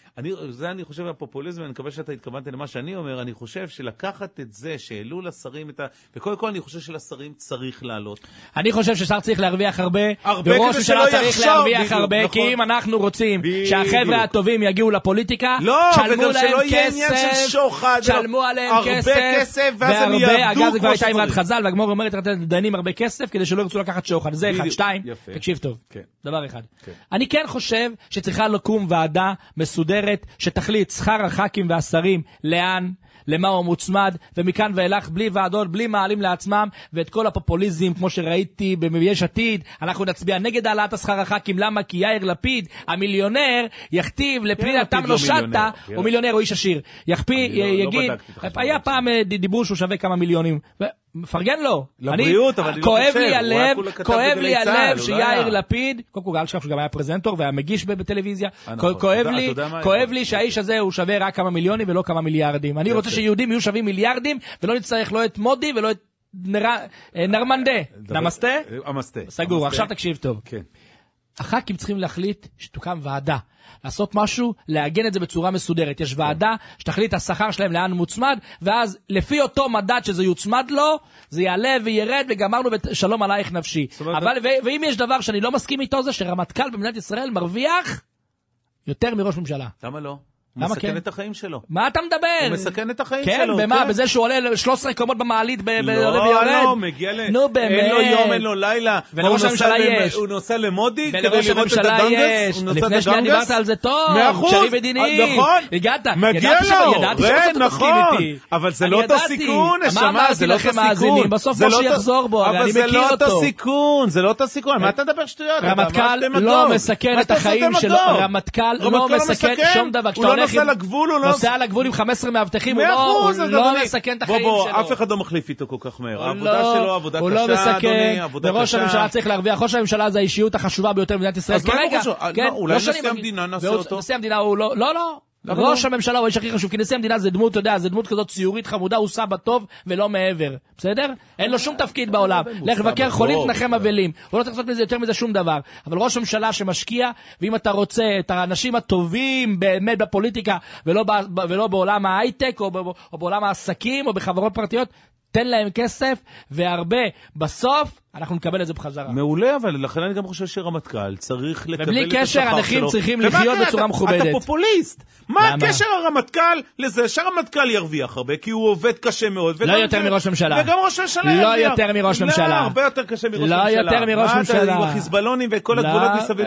S4: אני חושב הפופוליזם, אני מקווה שאתה התכוונת למה שאני אומר, אני חושב שלקחת את זה, שהעלו לשרים וקודם כל אני חושב שלשרים צריך לעלות.
S5: אני חושב ששר צריך להרוויח הרבה, וראש ממשלה צריך להרוויח הרבה, כי אם אנחנו רוצים שהחבר'ה הטובים יגיעו לפוליטיקה, תשלמו להם כסף, תשלמו עליהם כסף, והרבה, אגב זה כבר הייתה אמרת חז"ל, והגמרא אומרת, אתם דיינים הרבה כסף, כדי שלא ירצו לקחת שוחד. זה 1, 2, תקשיב טוב, דבר אחד. אני כן חושב שצריכה לקום ועדה מסודרת, שתחליט שכר הח"כים והשרים לאן, למה הוא מוצמד, ומכאן ואילך בלי ועדות, בלי מעלים לעצמם, ואת כל הפופוליזם, כמו שראיתי ביש עתיד, אנחנו נצביע נגד העלאת השכר הח"כים. למה? כי יאיר לפיד, המיליונר, יכתיב לפנינה תמנו שטה, הוא מיליונר, הוא איש עשיר, יגיד, היה פעם דיבור שהוא שווה כמה מיליונים, מפרגן לו.
S4: לבריאות, אבל אני לא חושב.
S5: כואב לי הלב שיאיר לפיד, קודם כל, אל תשכח שהוא גם היה פרזנטור והיה מגיש בטלוויזיה, כואב לי שהאיש הזה הוא שווה רק כמה מיליונים ולא כמה מיליארדים. אני רוצה שיהודים יהיו שווים מיליארדים, ולא נצטרך לא את מודי ולא את נרמנדה. נמסטה?
S4: אמסטה.
S5: סגור, עכשיו תקשיב טוב. הח"כים צריכים להחליט שתוקם ועדה. לעשות משהו, להגן את זה בצורה מסודרת. יש ועדה שתחליט השכר שלהם לאן מוצמד, ואז לפי אותו מדד שזה יוצמד לו, זה יעלה וירד, וגמרנו שלום עלייך נפשי. ואם יש דבר שאני לא מסכים איתו, זה שרמטכ"ל במדינת ישראל מרוויח יותר מראש ממשלה.
S4: למה לא? הוא מסכן את החיים שלו.
S5: מה אתה מדבר?
S4: הוא מסכן את החיים
S5: שלו. כן, במה? בזה שהוא עולה 13 קומות במעלית
S4: לא, מגיע נו באמת. אין לו יום, אין לו לילה.
S5: ולראש הממשלה יש.
S4: הוא נוסע למודי
S5: כדי לראות את הדנגס. לפני שנייה דיברת על זה טוב. קשרים מדיניים.
S4: נכון.
S5: הגעת.
S4: מגיע לו.
S5: ידעתי שאתה מסכים איתי.
S4: אבל זה לא אותו סיכון, נשמה, זה לא אותו סיכון.
S5: בסוף משה יחזור בו, אני מכיר אותו.
S4: אבל זה לא אותו סיכון, זה לא אותו סיכון. מה אתה מדבר שטויות?
S5: רמטכ"ל לא מסכן את החיים שלו. רמטכ"ל לא מסכן שום דבר. נוסע לגבול עם 15 מאבטחים, הוא לא מסכן את החיים שלו.
S4: אף אחד לא מחליף איתו כל כך מהר. העבודה שלו, עבודה קשה, אדוני, עבודה קשה.
S5: וראש הממשלה צריך להרוויח. ראש הממשלה זה האישיות החשובה ביותר במדינת ישראל.
S4: אז מה הוא חושב? אולי נשיא המדינה נעשה אותו?
S5: נשיא המדינה הוא לא. ראש הממשלה הוא האיש הכי חשוב, כי נשיא המדינה זה דמות, אתה יודע, זה דמות כזאת ציורית חמודה, הוא סבא טוב ולא מעבר, בסדר? אין לו שום תפקיד בעולם, לך לבקר חולים, תנחם אבלים, הוא לא צריך לעשות מזה יותר מזה שום דבר, אבל ראש הממשלה שמשקיע, ואם אתה רוצה את האנשים הטובים באמת בפוליטיקה, ולא בעולם ההייטק, או בעולם העסקים, או בחברות פרטיות, תן להם כסף, והרבה בסוף, אנחנו נקבל את זה בחזרה.
S4: מעולה, אבל לכן אני גם חושב שרמטכ"ל צריך לקבל את השכר שלו.
S5: ובלי קשר, הנכים צריכים לחיות בצורה מכובדת.
S4: אתה פופוליסט. מה הקשר הרמטכ"ל לזה? שהרמטכ"ל ירוויח הרבה, כי הוא עובד קשה מאוד.
S5: לא יותר מראש ממשלה.
S4: וגם ראש ממשלה ירוויח.
S5: לא יותר מראש ממשלה.
S4: לא, הרבה יותר קשה מראש ממשלה.
S5: לא יותר מראש ממשלה.
S4: עם החיזבאללונים וכל הגבולות מסביב.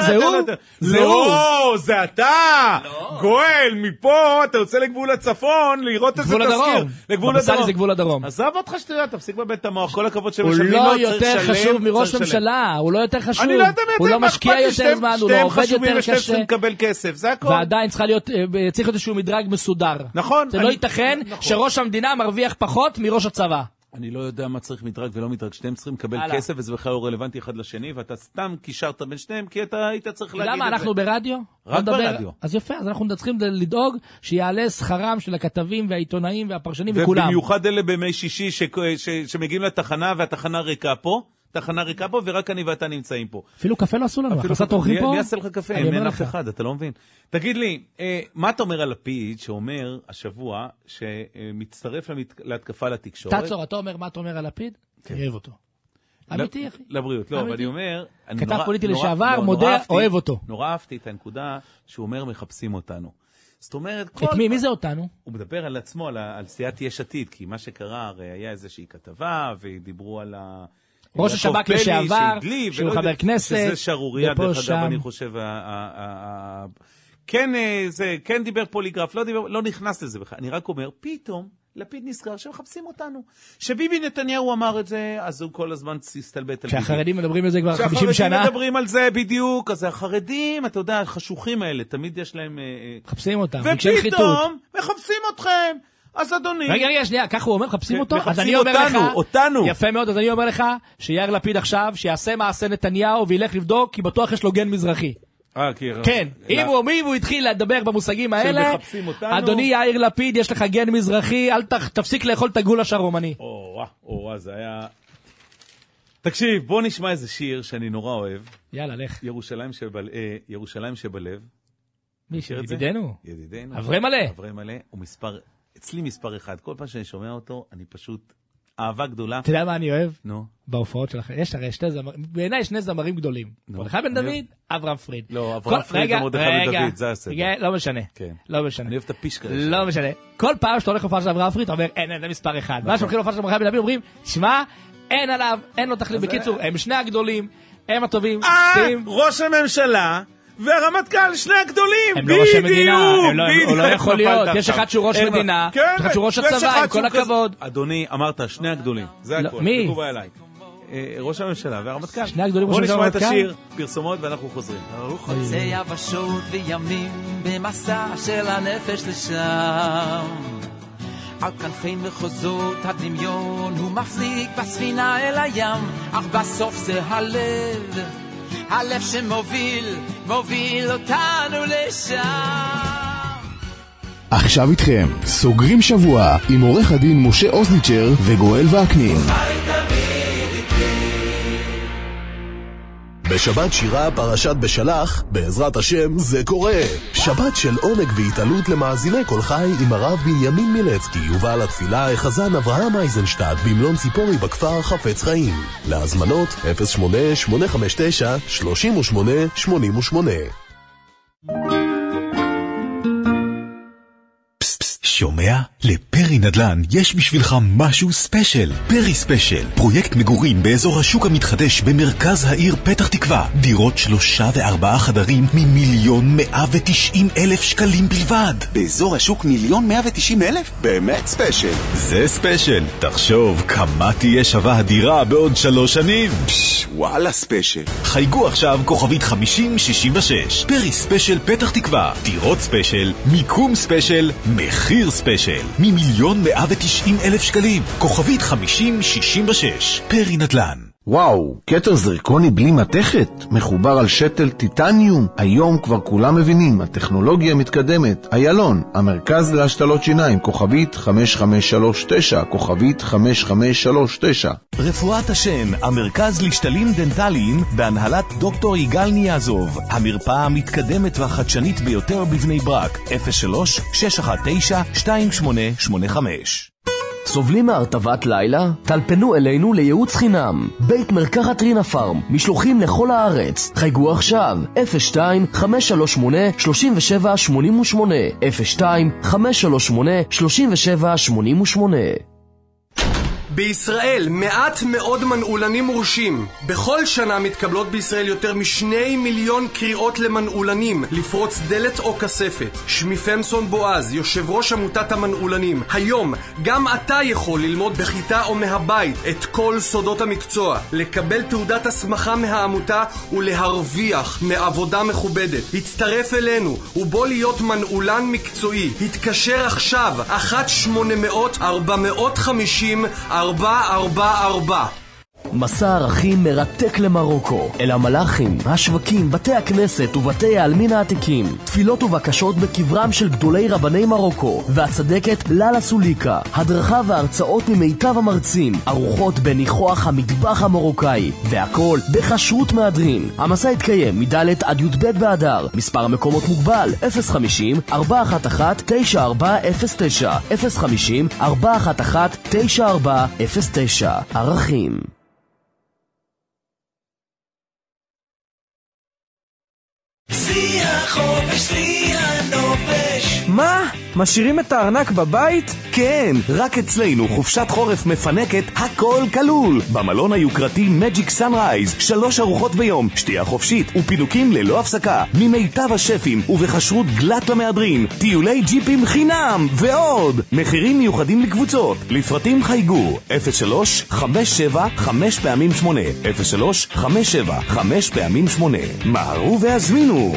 S5: זה הוא?
S4: זה אתה. גואל, מפה אתה יוצא לגבול הצפון, לראות איזה תזכיר. לגבול הדרום. עזב אותך שטויות, תפסיק בבית את המוח, כל הכבוד שמשלמים לו, צריך
S5: יותר חשוב מראש ממשלה, הוא לא יותר חשוב, הוא לא משקיע יותר זמן, הוא לא עובד יותר קשה,
S4: לקבל כסף, זה הכל.
S5: ועדיין צריך להיות איזשהו מדרג מסודר.
S4: נכון.
S5: זה לא ייתכן שראש המדינה מרוויח פחות מראש הצבא.
S4: אני לא יודע מה צריך מדרג ולא מדרג, שניהם צריכים לקבל כסף, וזה בכלל לא רלוונטי אחד לשני, ואתה סתם קישרת בין שניהם, כי אתה היית צריך להגיד את זה.
S5: למה אנחנו ברדיו?
S4: רק ברדיו.
S5: אז יפה, אז אנחנו צריכים לדאוג שיעלה שכרם של הכתבים והעיתונאים והפרשנים וכולם.
S4: ובמיוחד אלה בימי שישי שמגיעים לתחנה והתחנה ריקה פה. תחנה ריקה פה, ורק אני ואתה נמצאים פה.
S5: אפילו קפה לא עשו לנו, הכנסת אורחים פה?
S4: מי יעשה לך קפה? אין אף אחד, אתה לא מבין. תגיד לי, מה אתה אומר על לפיד, שאומר השבוע, שמצטרף להתקפה לתקשורת?
S5: תעצור, אתה אומר מה אתה אומר על לפיד? אוהב אותו. אמיתי, אחי.
S4: לבריאות, לא, אבל אני אומר...
S5: כתב פוליטי לשעבר, מודה, אוהב אותו.
S4: נורא אהבתי את הנקודה שהוא אומר, מחפשים אותנו. זאת אומרת...
S5: את מי זה אותנו?
S4: הוא מדבר על עצמו, על סיעת יש עתיד, כי מה שקרה, הרי היה איזושהי כתבה, ודיברו על ה...
S5: ראש השב"כ לשעבר, שהוא חבר כנסת,
S4: שזה שערוריה, דרך אגב, אני חושב, כן דיבר פוליגרף, לא נכנס לזה בכלל. אני רק אומר, פתאום, לפיד נזכר שמחפשים אותנו. שביבי נתניהו אמר את זה, אז הוא כל הזמן הסתלבט על ביבי.
S5: כשהחרדים מדברים על זה כבר 50 שנה.
S4: כשהחרדים מדברים על זה בדיוק, אז החרדים, אתה יודע, החשוכים האלה, תמיד יש להם...
S5: מחפשים אותם,
S4: ופתאום, מחפשים אתכם. אז אדוני...
S5: רגע, שנייה, ככה הוא אומר, מחפשים אותו?
S4: מחפשים אותנו.
S5: יפה מאוד, אז אני אומר לך, שיאיר לפיד עכשיו, שיעשה מעשה נתניהו, וילך לבדוק, כי בטוח יש לו גן מזרחי. כן, אם הוא התחיל לדבר במושגים האלה, אדוני יאיר לפיד, יש לך גן מזרחי, אל תפסיק לאכול את הגולש הרומני.
S4: זה היה... תקשיב, בוא נשמע איזה שיר שאני נורא אוהב.
S5: יאללה, לך.
S4: ירושלים שבלב.
S5: מי ידידנו?
S4: ידידנו.
S5: אברי מלא.
S4: אברי מלא, הוא אצלי מספר אחד. כל פעם שאני שומע אותו, אני פשוט אהבה גדולה.
S5: אתה יודע מה אני אוהב?
S4: נו.
S5: בהופעות שלכם. יש הרי בעיניי שני זמרים גדולים. מרדכי בן דוד, אברהם פריד.
S4: לא, אברהם פריד ומרדכי בן דוד, זה הסדר.
S5: לא משנה. לא משנה.
S4: אני אוהב את הפישקה.
S5: לא משנה. כל פעם שאתה הולך להופעה של אברהם פריד, אתה אומר, אין, זה מספר אחד. ואז שהולכים להופעה של מרדכי בן דוד, אומרים, שמע, אין עליו, אין לו תחליף. בקיצור, הם שני הגדולים, הם הטובים.
S4: ראש הממשלה והרמטכ"ל, שני הגדולים.
S5: הם לא ראשי מדינה, הוא לא יכול להיות. יש אחד שהוא ראש מדינה, יש אחד שהוא ראש הצבא, עם כל הכבוד.
S4: אדוני, אמרת, שני הגדולים. זה הכל.
S5: מי?
S4: תגובה אליי. ראש הממשלה והרמטכ"ל.
S5: שני הגדולים ראש
S4: בוא נשמע את
S5: הממשלה.
S4: השיר, פרסומות, ואנחנו חוזרים.
S3: חוצה יבשות וימים במסע של הנפש לשם. על כנפי מחוזות הדמיון הוא מחזיק בספינה אל הים, אך בסוף זה הלב שמוביל אותנו לשם.
S1: עכשיו איתכם, סוגרים שבוע עם עורך הדין משה אוזניצ'ר וגואל וקנין. בשבת שירה פרשת בשלח, בעזרת השם זה קורה. שבת של עונג והתעלות למאזיני כל חי עם הרב בנימין מילצקי ובעל התפילה החזן אברהם אייזנשטט במלון ציפורי בכפר חפץ חיים. להזמנות 08-859-3888.
S13: שומע? לפרי נדל"ן יש בשבילך משהו ספיישל. פרי ספיישל, פרויקט מגורים באזור השוק המתחדש במרכז העיר פתח תקווה. דירות 3 ו4 חדרים מ1,190,000 שקלים בלבד.
S14: באזור השוק 1,190,000? באמת ספיישל.
S13: זה ספיישל. תחשוב כמה תהיה שווה הדירה בעוד 3 שנים.
S14: וואלה ספיישל.
S13: חייגו עכשיו כוכבית 5066. פרי ספיישל פתח תקווה. דירות ספיישל, מיקום ספיישל, מחיר ספיישל. מ1,190,000 שקלים. כוכבית 5066. פרי נדל"ן.
S1: וואו, כתר זרקוני בלי מתכת, מחובר על שתל טיטניום. היום כבר כולם מבינים, הטכנולוגיה מתקדמת. איילון, המרכז להשתלות שיניים, כוכבית 5539, כוכבית 5539.
S7: רפואת השן, המרכז לשתלים דנטליים, בהנהלת דוקטור יגאל ניאזוב. המרפאה המתקדמת והחדשנית ביותר בבני ברק, 03-619-2885.
S10: סובלים מהרטבת לילה? טלפנו אלינו לייעוץ חינם. בית מרקחת רינה פארם, משלוחים לכל הארץ. חייגו עכשיו 02-538-3788 02-538-3788.
S15: בישראל מעט מאוד מנעולנים מורשים. בכל שנה מתקבלות בישראל יותר מ2 מיליון קריאות למנעולנים לפרוץ דלת או כספת. שמי פמסון בועז, יושב ראש עמותת המנעולנים. היום גם אתה יכול ללמוד בכיתה או מהבית את כל סודות המקצוע, לקבל תעודת הסמכה מהעמותה ולהרוויח מעבודה מכובדת. הצטרף אלינו ובוא להיות מנעולן מקצועי. התקשר עכשיו 1-800-450-444.
S10: מסע ערכים מרתק למרוקו. אל המלאכים, השווקים, בתי הכנסת ובתי העלמין העתיקים. תפילות ובקשות בקברם של גדולי רבני מרוקו. והצדקת ללה סוליקה. הדרכה והרצאות ממיטב המרצים. ארוחות בניחוח המטבח המרוקאי. והכל בכשרות מהדרין. המסע יתקיים מד' עד י"ב באדר. מספר המקומות מוגבל 050-411-9409 050-411-9409 ערכים.
S3: שיא החופש, שיא הנופש.
S16: מה? משאירים את הארנק בבית?
S7: כן, רק אצלנו חופשת חורף מפנקת הכל כלול. במלון היוקרתי מג'יק סנרייז 3 ארוחות ביום, שתייה חופשית ופינוקים ללא הפסקה ממיטב השפים ובחשרות גלת למהדרין, טיולי ג'יפים חינם ועוד מחירים מיוחדים לקבוצות. לפרטים חייגו 03-57-5x8 03-57-5x8. מהרו והזמינו.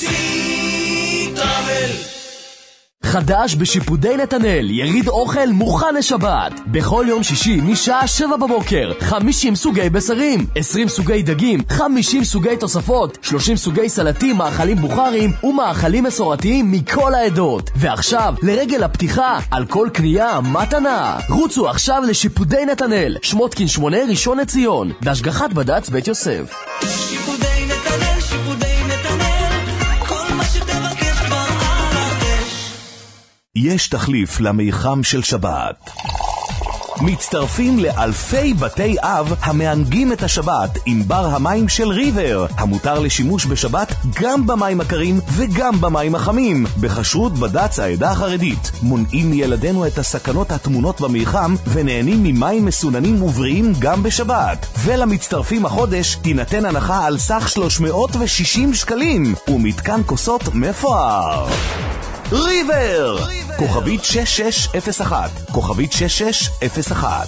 S10: חדש בשיפודי נתנאל, יריד אוכל מוכן לשבת. בכל יום שישי משעה 7 בבוקר, 50 סוגי בשרים, 20 סוגי דגים, 50 סוגי תוספות, 30 סוגי סלטים, מאכלים בוכרים ומאכלים מסורתיים מכל העדות. ועכשיו, לרגל הפתיחה, על כל קנייה מתנה. רוצו עכשיו לשיפודי נתנאל, שמותקין 8 ראשון לציון, בהשגחת בד"ץ בית יוסף.
S3: שיפודי נתנאל, שיפודי נתנאל, כל מה שתבקש כבר על האש.
S7: יש תחליף למיחם של שבת. מצטרפים לאלפי בתי אב המענגים את השבת עם בר המים של ריבר, המותר לשימוש בשבת גם במים הקרים וגם במים החמים. בכשרות בד"ץ העדה החרדית מונעים מילדינו את הסכנות הטמונות במיחם ונהנים ממים מסוננים ובריאים גם בשבת. ולמצטרפים החודש תינתן הנחה על סך 360 שקלים ומתקן כוסות מפואר. ריבר! כוכבית 6601 כוכבית 6601.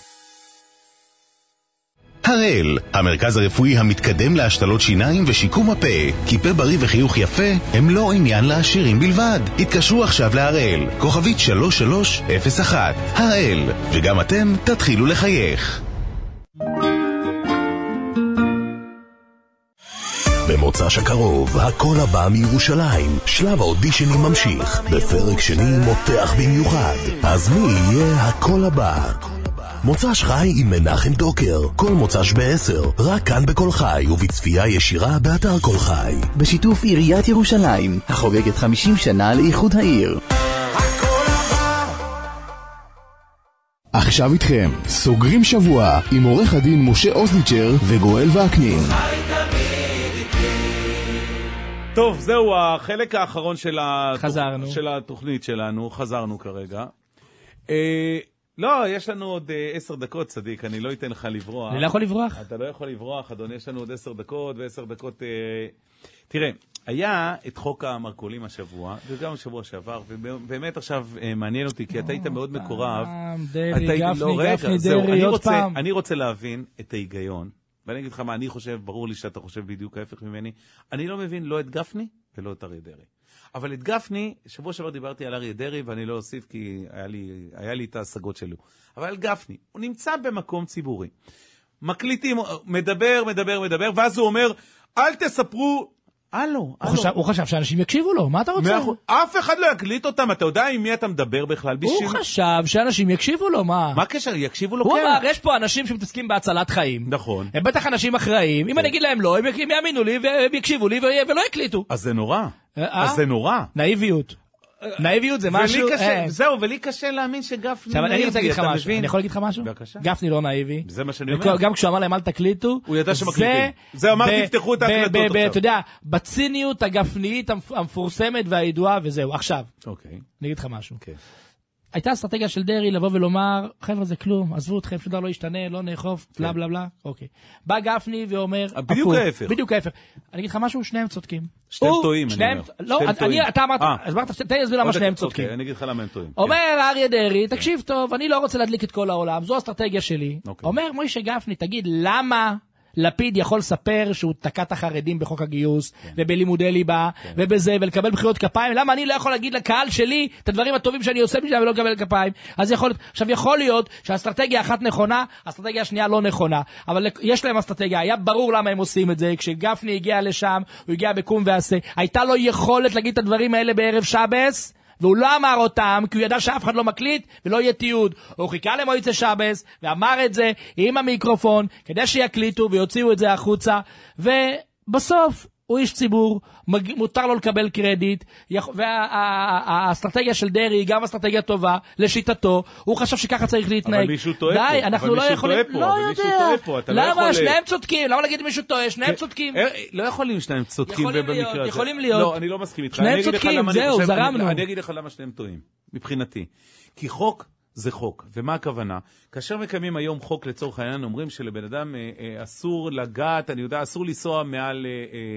S1: הראל, המרכז הרפואי המתקדם להשתלות שיניים ושיקום הפה. כי פה בריא וחיוך יפה הם לא עניין לעשירים בלבד. התקשרו עכשיו להראל, כוכבית 3301. הראל, וגם אתם תתחילו לחייך.
S7: במוצ"ש הקרוב, הכל הבא מירושלים. שלב האודישנים ממשיך. בפרק שני מותח במיוחד. אז מי יהיה הכל הבא? מוצ"ש חי עם מנחם דוקר. כל מוצ"ש ב-10. רק כאן בכל חי ובצפייה ישירה באתר כל חי.
S17: בשיתוף עיריית ירושלים, החוגגת 50 שנה לאיחוד העיר.
S1: עכשיו איתכם, סוגרים שבוע עם עורך הדין משה אוזניצ'ר וגואל וקנין.
S4: טוב, זהו החלק האחרון של התוכנית שלנו. חזרנו כרגע. לא, יש לנו עוד 10 דקות, צדיק, אני לא אתן לך לברוח.
S5: אני לא יכול לברוח?
S4: אתה לא יכול לברוח, אדוני, יש לנו עוד 10 דקות, ו10 דקות... תראה, היה את חוק המרכולים השבוע, וגם השבוע שעבר, ובאמת עכשיו מעניין אותי, כי אתה היית מאוד מקורב.
S5: דרי, גפני, דרי, עוד פעם.
S4: אני רוצה להבין את ההיגיון, ואני אגיד לך מה אני חושב, ברור לי שאתה חושב בדיוק ההפך ממני. אני לא מבין לא את גפני ולא את אריה דרי. אבל את גפני, שבוע שעבר דיברתי על אריה דרי, ואני לא אוסיף כי היה לי את ההשגות שלו. אבל גפני, הוא נמצא במקום ציבורי. מקליטים, מדבר, ואז הוא אומר, אל תספרו, הלו.
S5: הוא חשב שאנשים יקשיבו לו, מה אתה רוצה?
S4: אף אחד לא יקליט אותם, אתה יודע עם מי אתה מדבר בכלל?
S5: הוא חשב שאנשים יקשיבו לו, מה?
S4: מה הקשר? יקשיבו לו?
S5: הוא אמר, יש פה אנשים שמתעסקים בהצלת חיים.
S4: נכון.
S5: הם בטח אנשים אחראים, אם אני אגיד להם לא, הם יאמינו לי והם יקשיבו לי ולא יקליטו.
S4: אז זה נורא.
S5: נאיביות זה משהו...
S4: זהו, ולי קשה להאמין שגפני נאיבי, אתה מבין?
S5: אני יכול להגיד לך משהו?
S4: בבקשה.
S5: גפני לא נאיבי.
S4: זה מה שאני אומר.
S5: גם כשהוא אמר להם אל תקליטו,
S4: הוא ידע שמקליטים. זה אמר תפתחו את ההקלטות עכשיו.
S5: אתה יודע, בציניות הגפנית המפורסמת והידועה וזהו. עכשיו, אני אגיד לך משהו. הייתה אסטרטגיה של דרי לבוא ולומר, חבר'ה זה כלום, עזבו אתכם, שום דבר לא ישתנה, לא נאכוף, בלה בלה בלה, אוקיי. בא גפני ואומר, בדיוק ההפך. אני אגיד לך משהו, שניהם צודקים.
S4: שניהם טועים, אני אומר.
S5: לא, אתה אמרת, תן לי להסביר למה שניהם צודקים.
S4: אני אגיד לך למה הם טועים.
S5: אומר אריה דרי, תקשיב טוב, אני לא רוצה להדליק את כל העולם, זו אסטרטגיה שלי. אומר מוישה גפני, תגיד, לפיד יכול לספר שהוא תקע את החרדים בחוק הגיוס, ובלימודי ליבה, ובזה, ולקבל בחירות כפיים. למה אני לא יכול להגיד לקהל שלי את הדברים הטובים שאני עושה בשביל ולא לקבל כפיים? אז יכול להיות שהאסטרטגיה אחת נכונה, האסטרטגיה השנייה לא נכונה. אבל יש להם אסטרטגיה, היה ברור למה הם עושים את זה. כשגפני הגיע לשם, הוא הגיע בקום ועשה. הייתה לו יכולת להגיד את הדברים האלה בערב שבס, והוא לא אמר אותם, כי הוא ידע שאף אחד לא מקליט ולא יהיה תיעוד. הוא חיכה למועצת שבס ואמר את זה עם המיקרופון כדי שיקליטו ויוציאו את זה החוצה, ובסוף הוא איש ציבור, מותר לו לקבל קרדיט, והאסטרטגיה של דרי היא גם אסטרטגיה טובה, לשיטתו, הוא חשב שככה צריך להתנהג.
S4: אבל מישהו טועה פה.
S5: די, אנחנו לא יכולים, לא יודע. למה? שניהם צודקים, למה להגיד מישהו טועה? שניהם צודקים.
S4: לא יכולים שניהם צודקים במקרה הזה.
S5: יכולים להיות.
S4: לא, אני לא מסכים איתך.
S5: שניהם צודקים, זהו, זרמנו.
S4: אני אגיד לך למה שניהם טועים, מבחינתי. כי חוק זה חוק. ומה הכוונה? כאשר מקיימים היום חוק לצורך העניין, אומרים שלבן אדם אסור לגעת, אני יודע, אסור לנסוע מעל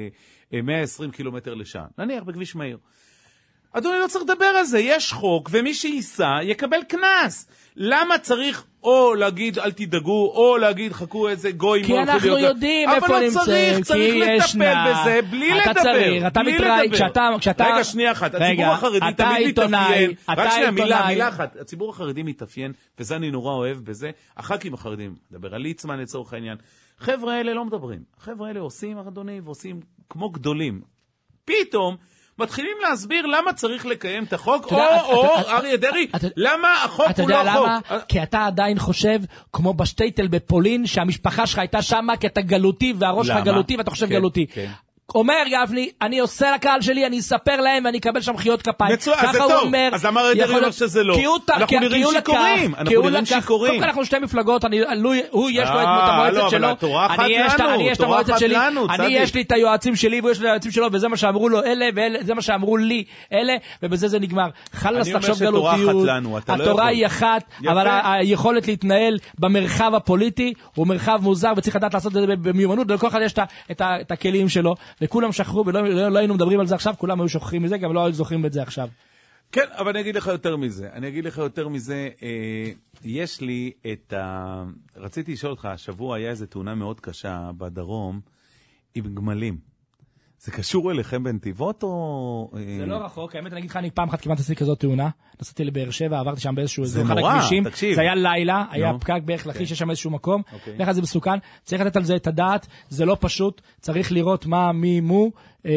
S4: 120 קילומטר לשעה. נניח בכביש מהיר. אדוני לא צריך לדבר על זה, יש חוק, ומי שייסע יקבל כנס. למה צריך או להגיד אל תדאגו, או להגיד חכו איזה גויים?
S5: כי אנחנו יודעים איפה נמצאים,
S4: צריך לטפל בזה בלי לדבר.
S5: אתה מתראי, כשאתה...
S4: רגע, שנייה אחת, הציבור החרדי תמיד מתאפיין, רק שנייה, מילה אחת, הציבור החרדי מתאפיין, וזה אני נורא אוהב בזה, הח"כים החרדים, מדבר על ליצמן לצורך העניין, חבר'ה האלה לא מדברים, חבר'ה האלה עושים, אדוני, ועושים כמו גדולים. פתאום מתחילים להסביר למה צריך לקיים את החוק, או אריה דרי, למה החוק הוא לא חוק?
S5: כי אתה עדיין חושב, כמו בשטייטל בפולין, שהמשפחה שלך הייתה שמה, כי אתה גלותי, והראש שלך גלותי, ואתה חושב גלותי. אומר גפני, אני עושה לקהל שלי, אני אספר להם, ואני אקבל שם חיות כפיים.
S4: אז זה טוב, אז למה אריה דרי אומר שזה לא? אנחנו נראים שיכורים,
S5: קודם כל אנחנו שתי מפלגות, הוא יש לו את המועצת שלו, אני יש את המועצת שלי, אני יש לי את היועצים שלי, והוא יש לי את היועצים שלו, וזה מה שאמרו לו אלה, וזה מה שאמרו לי אלה, ובזה זה נגמר. חלס לחשוב גלותיות, התורה היא אחת, אבל היכולת להתנהל במרחב הפוליטי, הוא מרחב מוזר, וצריך לדעת לעשות את זה במיומנות, ולכל אחד יש את הכלים שלו. וכולם שכחו, ולא היינו מדברים על זה עכשיו, כולם היו שוכחים מזה, גם לא היו זוכרים את זה עכשיו.
S4: כן, אבל אני אגיד לך יותר מזה, יש לי רציתי לשאול אותך, השבוע היה איזו תאונה מאוד קשה בדרום, עם גמלים. זה קשור אליכם בנתיבות או...
S5: זה לא רחוק, האמת אני אגיד לך, אני פעם אחת כמעט עשיתי כזאת תאונה, נסעתי לבאר שבע, עברתי שם באיזשהו אחד הכבישים, זה היה לילה, היה פקק בערך לכביש, יש שם איזשהו מקום, לך זה מסוכן, צריך לתת על זה את הדעת, זה לא פשוט, צריך לראות מה, מי, מו,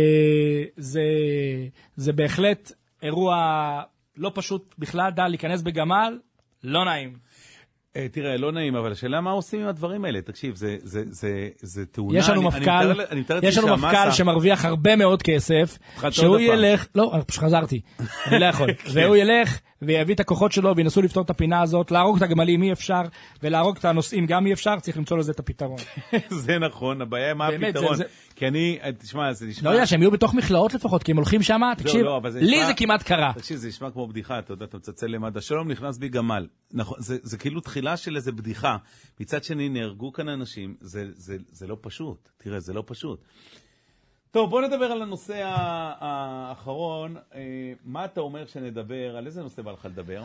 S5: זה בהחלט אירוע לא פשוט בכלל, להיכנס בגמל, לא נעים.
S4: תראה, לא נעים, אבל השאלה מה עושים עם הדברים האלה? תקשיב, זה תאונה.
S5: יש לנו מפכ"ל שמרוויח הרבה מאוד כסף, שהוא ילך, לא, פשוט חזרתי, אני לא יכול, והוא ילך ויביא את הכוחות שלו וינסו לפתור את הפינה הזאת, להרוג את הגמלים אי אפשר, ולהרוג את הנוסעים גם אי אפשר, צריך למצוא לזה את הפתרון.
S4: זה נכון, הבעיה מה הפתרון? כי אני, תשמע, זה נשמע...
S5: לא יודע, שהם יהיו בתוך מכלאות לפחות, כי הם הולכים שם, תקשיב, לי זה כמעט קרה.
S4: תקשיב, זה נשמע כמו בדיחה, אתה יודע, אתה מצצל למדע, שלום נכנס בי גמל. נכון, זה כאילו תחילה של איזה בדיחה. מצד שני, נהרגו כאן אנשים, זה לא פשוט. תראה, זה לא פשוט. טוב, בוא נדבר על הנושא האחרון. מה אתה אומר שנדבר? על איזה נושא בא לך לדבר?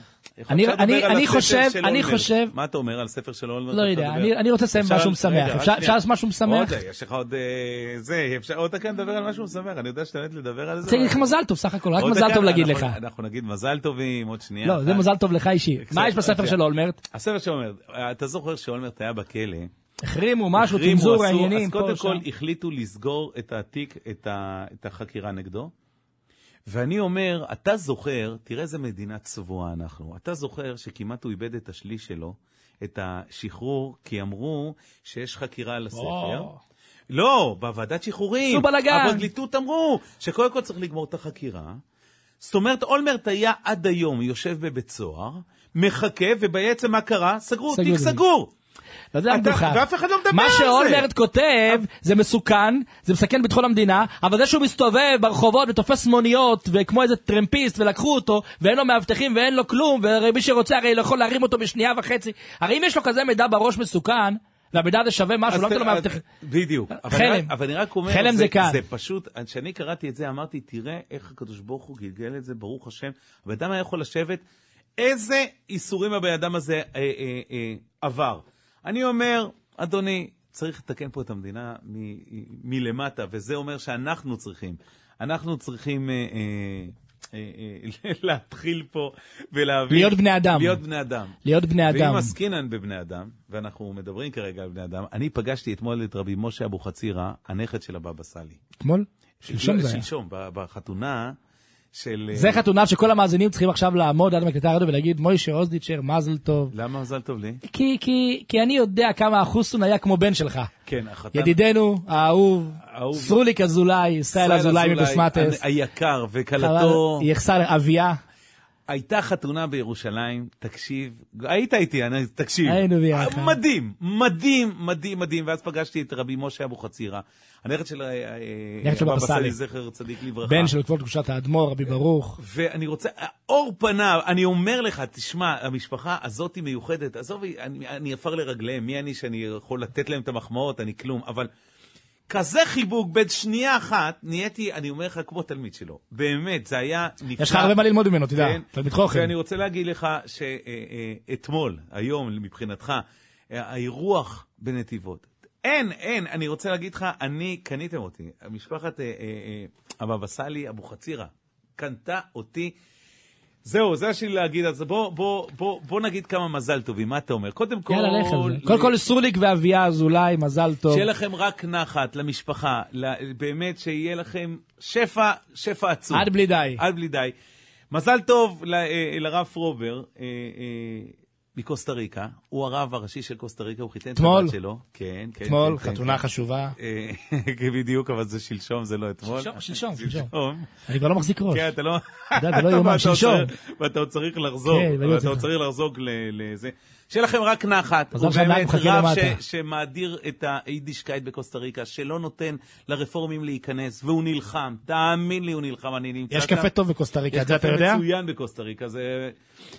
S5: אני חושב...
S4: מה אתה אומר על ספר של אולמרט?
S5: לא יודע, אני רוצה לסיים משהו משמח. אפשר לעשות משהו משמח?
S4: יש לך עוד זה, עוד כאן לדבר על משהו משמח. אני יודע שאתה מת לדבר על זה.
S5: צריך לך מזל טוב, סך הכל, רק מזל טוב להגיד לך.
S4: אנחנו נגיד מזל טובים, עוד שנייה.
S5: לא, זה מזל טוב לך אישי. מה יש בספר של אולמרט?
S4: הספר של אולמרט, אתה זוכר שאולמרט היה בכלא?
S5: החרימו משהו, תמזור העניינים.
S4: אז קודם כל החליטו לסגור את התיק, את החקירה נגדו. ואני אומר, אתה זוכר, תראה איזה מדינה צבועה אנחנו, אתה זוכר שכמעט הוא איבד את השליש שלו, את השחרור, כי אמרו שיש חקירה על הספר. לא, בוועדת שחרורים. הפרקליטות אמרו שקודם כל צריך לגמור את החקירה. זאת אומרת, אולמרט היה עד היום יושב בבית סוהר, מחכה, ובעצם מה קרה? סגרו, תיק סגור. ואף אחד לא מדבר על זה.
S5: מה שאולמרט כותב זה מסוכן, זה מסכן ביטחון המדינה, אבל זה שהוא מסתובב ברחובות ותופס מוניות וכמו איזה טרמפיסט ולקחו אותו ואין לו מאבטחים ואין לו כלום, ומי שרוצה הרי יכול להרים אותו בשנייה וחצי. הרי אם יש לו כזה מידע בראש מסוכן והמידע הזה שווה משהו, לא נתן לו מאבטחים.
S4: בדיוק.
S5: חלם.
S4: אבל אני רק אומר,
S5: חלם זה כאן.
S4: זה פשוט, כשאני קראתי את זה אמרתי, תראה איך הקדוש ברוך הוא גלגל את זה, ברוך השם. הבן היה יכול לשבת, איזה איסורים הבן אדם הזה עבר. אני אומר, אדוני, צריך לתקן פה את המדינה מלמטה, וזה אומר שאנחנו צריכים להתחיל פה ולהבין.
S5: להיות בני אדם.
S4: להיות בני אדם. ואם עסקינן בבני אדם, ואנחנו מדברים כרגע על בני אדם, אני פגשתי אתמול את רבי משה אבוחצירא, הנכד של הבבא סאלי.
S5: אתמול? שלשום זה היה.
S4: שלשום, בחתונה של...
S5: זה חתונה שכל המאזינים צריכים עכשיו לעמוד עד מקלטי הרדיו ולהגיד, מוישה אוזדיצ'ר, מזל טוב.
S4: למה מזל טוב לי?
S5: כי אני יודע כמה החוסון היה כמו בן שלך.
S4: כן, החתן.
S5: ידידנו, האהוב, סרוליק אזולאי, ישראל אזולאי מבסמטס.
S4: היקר וכלתו.
S5: יחסר אביה.
S4: הייתה חתונה בירושלים, תקשיב, היית איתי, תקשיב.
S5: היינו ביחד.
S4: מדהים, מדהים, מדהים, מדהים. ואז פגשתי את רבי משה אבוחצירא, הנכד של הבבא סאלי, זכר צדיק לברכה.
S5: בן של כבוד קדושת האדמו"ר, רבי ברוך.
S4: ואני רוצה, אור פניו, אני אומר לך, תשמע, המשפחה הזאת היא מיוחדת, עזוב, אני אפר לרגליהם, מי אני שאני יכול לתת להם את המחמאות, אני כלום, אבל כזה חיבוק, בין שנייה אחת, נהייתי, אני אומר לך, כמו תלמיד שלו. באמת, זה היה נפלא.
S5: יש לך הרבה מה ללמוד ממנו, תדע, תלמיד חוכם.
S4: ואני רוצה להגיד לך שאתמול, היום, מבחינתך, האירוח בנתיבות, אין, אני רוצה להגיד לך, קניתם אותי, משפחת הבבא סאלי, אבוחצירא, קנתה אותי, זהו, זה שלי להגיד, אז בוא נגיד כמה מזל טובים, מה אתה אומר? קודם כל...
S5: יאללה, לך על זה. קודם כל סרוליק ואביה, אז אולי מזל טוב.
S4: שיהיה לכם רק נחת למשפחה, באמת שיהיה לכם שפע עצום.
S5: עד בלי די.
S4: עד בלי די. מזל טוב לרב פרובר, מקוסטה ריקה, הוא הרב הראשי של קוסטה ריקה, הוא חיתן את הבת שלו. כן, כן.
S5: אתמול, חתונה חשובה.
S4: בדיוק, אבל זה שלשום, זה לא אתמול.
S5: שלשום. אני כבר לא מחזיק ראש.
S4: כן, אתה לא...
S5: זה לא יומן, שלשום.
S4: ואתה עוד צריך לחזוק לזה. שיהיה לכם רק נחת. הוא באמת רב שמאדיר את היידישקייט בקוסטה ריקה, שלא נותן לרפורמים להיכנס, והוא נלחם. תאמין לי, הוא נלחם, אני נמצא.
S5: יש קפה טוב בקוסטה ריקה, את זה אתה יודע?
S4: יש קפה מצוין בקוסטה ריקה, זה...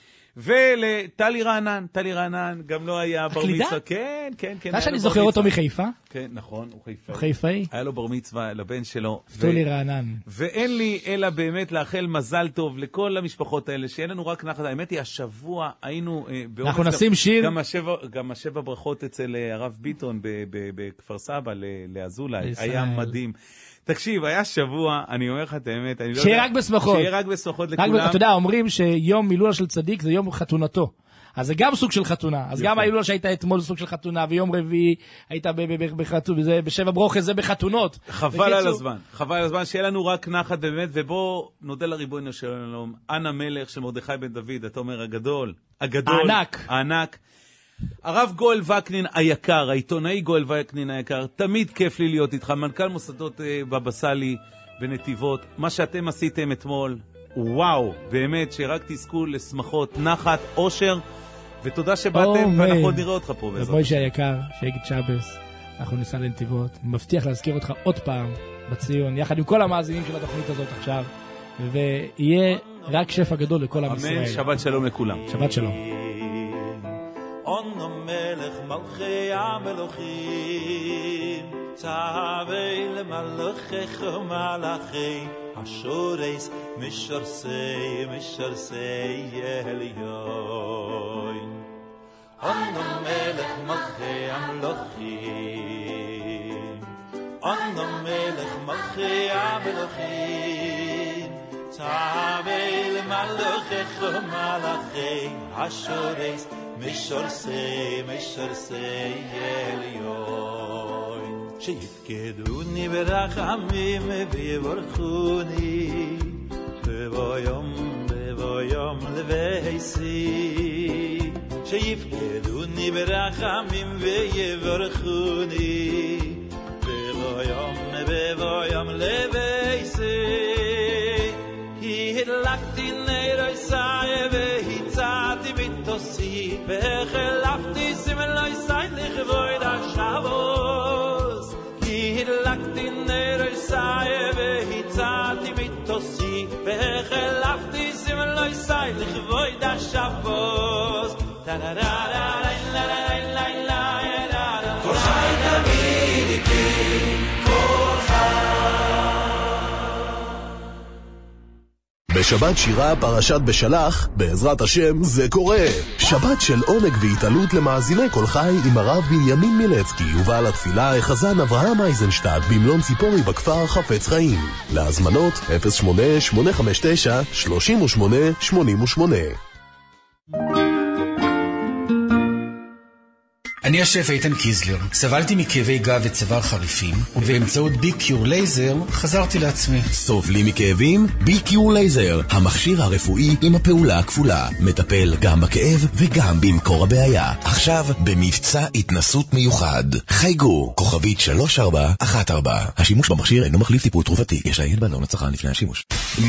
S4: ולטלי רענן, גם לא היה בר מצווה. כן.
S5: אתה שאני זוכר אותו מחיפה?
S4: כן, נכון, הוא חיפאי.
S5: חיפאי?
S4: היה לו בר מצווה לבן שלו.
S5: טלי רענן.
S4: ואין לי אלא באמת לאחל מזל טוב לכל המשפחות האלה, שיהיה לנו רק נחת. האמת היא, השבוע היינו...
S5: אנחנו נשים שיר.
S4: גם השבע ברכות אצל הרב ביטון בכפר סבא לאזולאי. היה מדהים. תקשיב, היה שבוע, אני אומר לך את האמת, אני לא יודע...
S5: שיהיה רק בשמחות.
S4: שיהיה רק בשמחות לכולם.
S5: אתה יודע, אומרים שיום מילולה של צדיק זה יום חתונתו. אז זה גם סוג של חתונה. אז גם ההילולה שהייתה אתמול סוג של חתונה, ויום רביעי הייתה בשבע ברוכס, זה בחתונות.
S4: חבל על הזמן, שיהיה לנו רק נחת באמת, ובוא נודה לריבונו שלום, אנא מלך של מרדכי בן דוד, אתה אומר הגדול, הענק. הרב גואל וקנין היקר, העיתונאי גואל וקנין היקר, תמיד כיף לי להיות איתך, מנכ"ל מוסדות בבא סאלי בנתיבות, מה שאתם עשיתם אתמול, וואו, באמת שרק תזכו לשמחות, נחת, אושר, ותודה שבאתם, ואנחנו עוד נראה אותך פה.
S5: ומוישה היקר, שיגיד שבס, אנחנו ניסע לנתיבות, אני מבטיח להזכיר אותך עוד פעם בציון, יחד עם כל המאזינים של התוכנית הזאת עכשיו, ויהיה רק שפע גדול לכל עם ישראל.
S4: אמן, שבת שלום לכולם.
S5: שבת שלום.
S3: אנו מלך מלכי המלוכים, צווה למלכך מלכי, השורס משרסי עליון. אנו מלך מלכי המלוכים, אנו מלך מלכי המלוכים, צווה למלכך מלכי, השורס משרסי עליון. שיפקדוני ברחמים ויברכוני, בבוא יום לבייסי. שיפקדוני ברחמים ויברכוני, בבוא יום לבייסי. כי הדלקתי נר יסי והצעתי ביתוסי, והחלפתי סמל יסי לכבוד השבוס. כי הדלקתי נר יסי והצעתי ביתוסי, והחלפתי סמל יסי לכבוד השבוס. כל חי תמיד איתי, כל חי.
S7: בשבת שירה פרשת בשלח, בעזרת השם זה קורה. שבת של עונג והתעלות למאזיני כל חי עם הרב בנימין מילצקי ובעל התפילה החזן אברהם אייזנשטט במלון ציפורי בכפר חפץ חיים. להזמנות 08-859-3888.
S18: אני השף איתן קיזלר. סבלתי מכאבי גב וצוואר חריפים, ובאמצעות ביקיור לייזר חזרתי לעצמי.
S7: סובלים מכאבים? ביקיור לייזר, המכשיר הרפואי עם הפעולה הכפולה. מטפל גם בכאב וגם במקור הבעיה. עכשיו במבצע התנסות מיוחד. חייגו, כוכבית 3414. השימוש במכשיר אינו מחליף טיפול תרופתי. יש לעיין בעלון לצרכן לפני השימוש.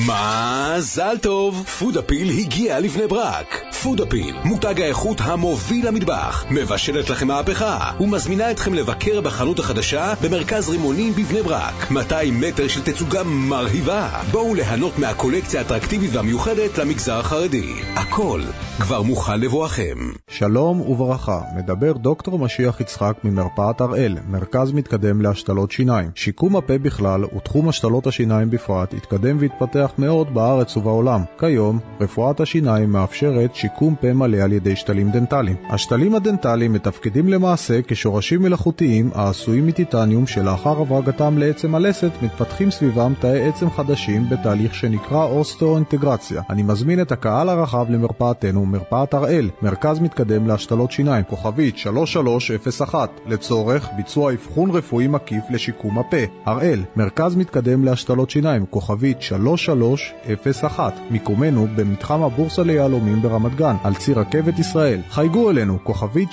S19: מזל טוב! פודאפיל הגיע לבני ברק. פודאפיל, מותג האיכות המוביל למטבח, מבשלת לכם מהפכה ומזמינה אתכם לבקר בחנות החדשה במרכז רימונים בבני ברק. 200 מטר של תצוגה מרהיבה. בואו ליהנות מהקולקציה האטרקטיבית והמיוחדת למגזר החרדי. הכל כבר מוכן לבואכם.
S20: שלום וברכה, מדבר דוקטור משיח יצחק ממרפאת הראל, מרכז מתקדם להשתלות שיניים. שיקום הפה בכלל ותחום השתלות השיניים בפרט התקדם והתפתח מאוד בארץ ובעולם. כיום רפואת השיניים מאפשרת שיקום פה מלא על ידי שתלים דנטליים. השתלים הדנטליים מתפקדים למעשה כשורשים מלאכותיים העשויים מטיטניום שלאחר הברגתם לעצם הלסת מתפתחים סביבם תאי עצם חדשים בתהליך שנקרא אוסטאואינטגרציה. אני מזמין את הקהל הרחב למרפאתנו, מרפאת הראל, מרכז מתקדם להשתלות שיניים, כוכבית 3301, לצורך ביצוע אבחון רפואי מקיף לשיקום הפה. הראל, מרכז מתקדם להשתלות שיניים, כוכבית 3301, מיקומנו במתחם הבורסה ליהלומים ברמת גן, על ציר רכבת ישראל. חייגו אלינו, כוכבית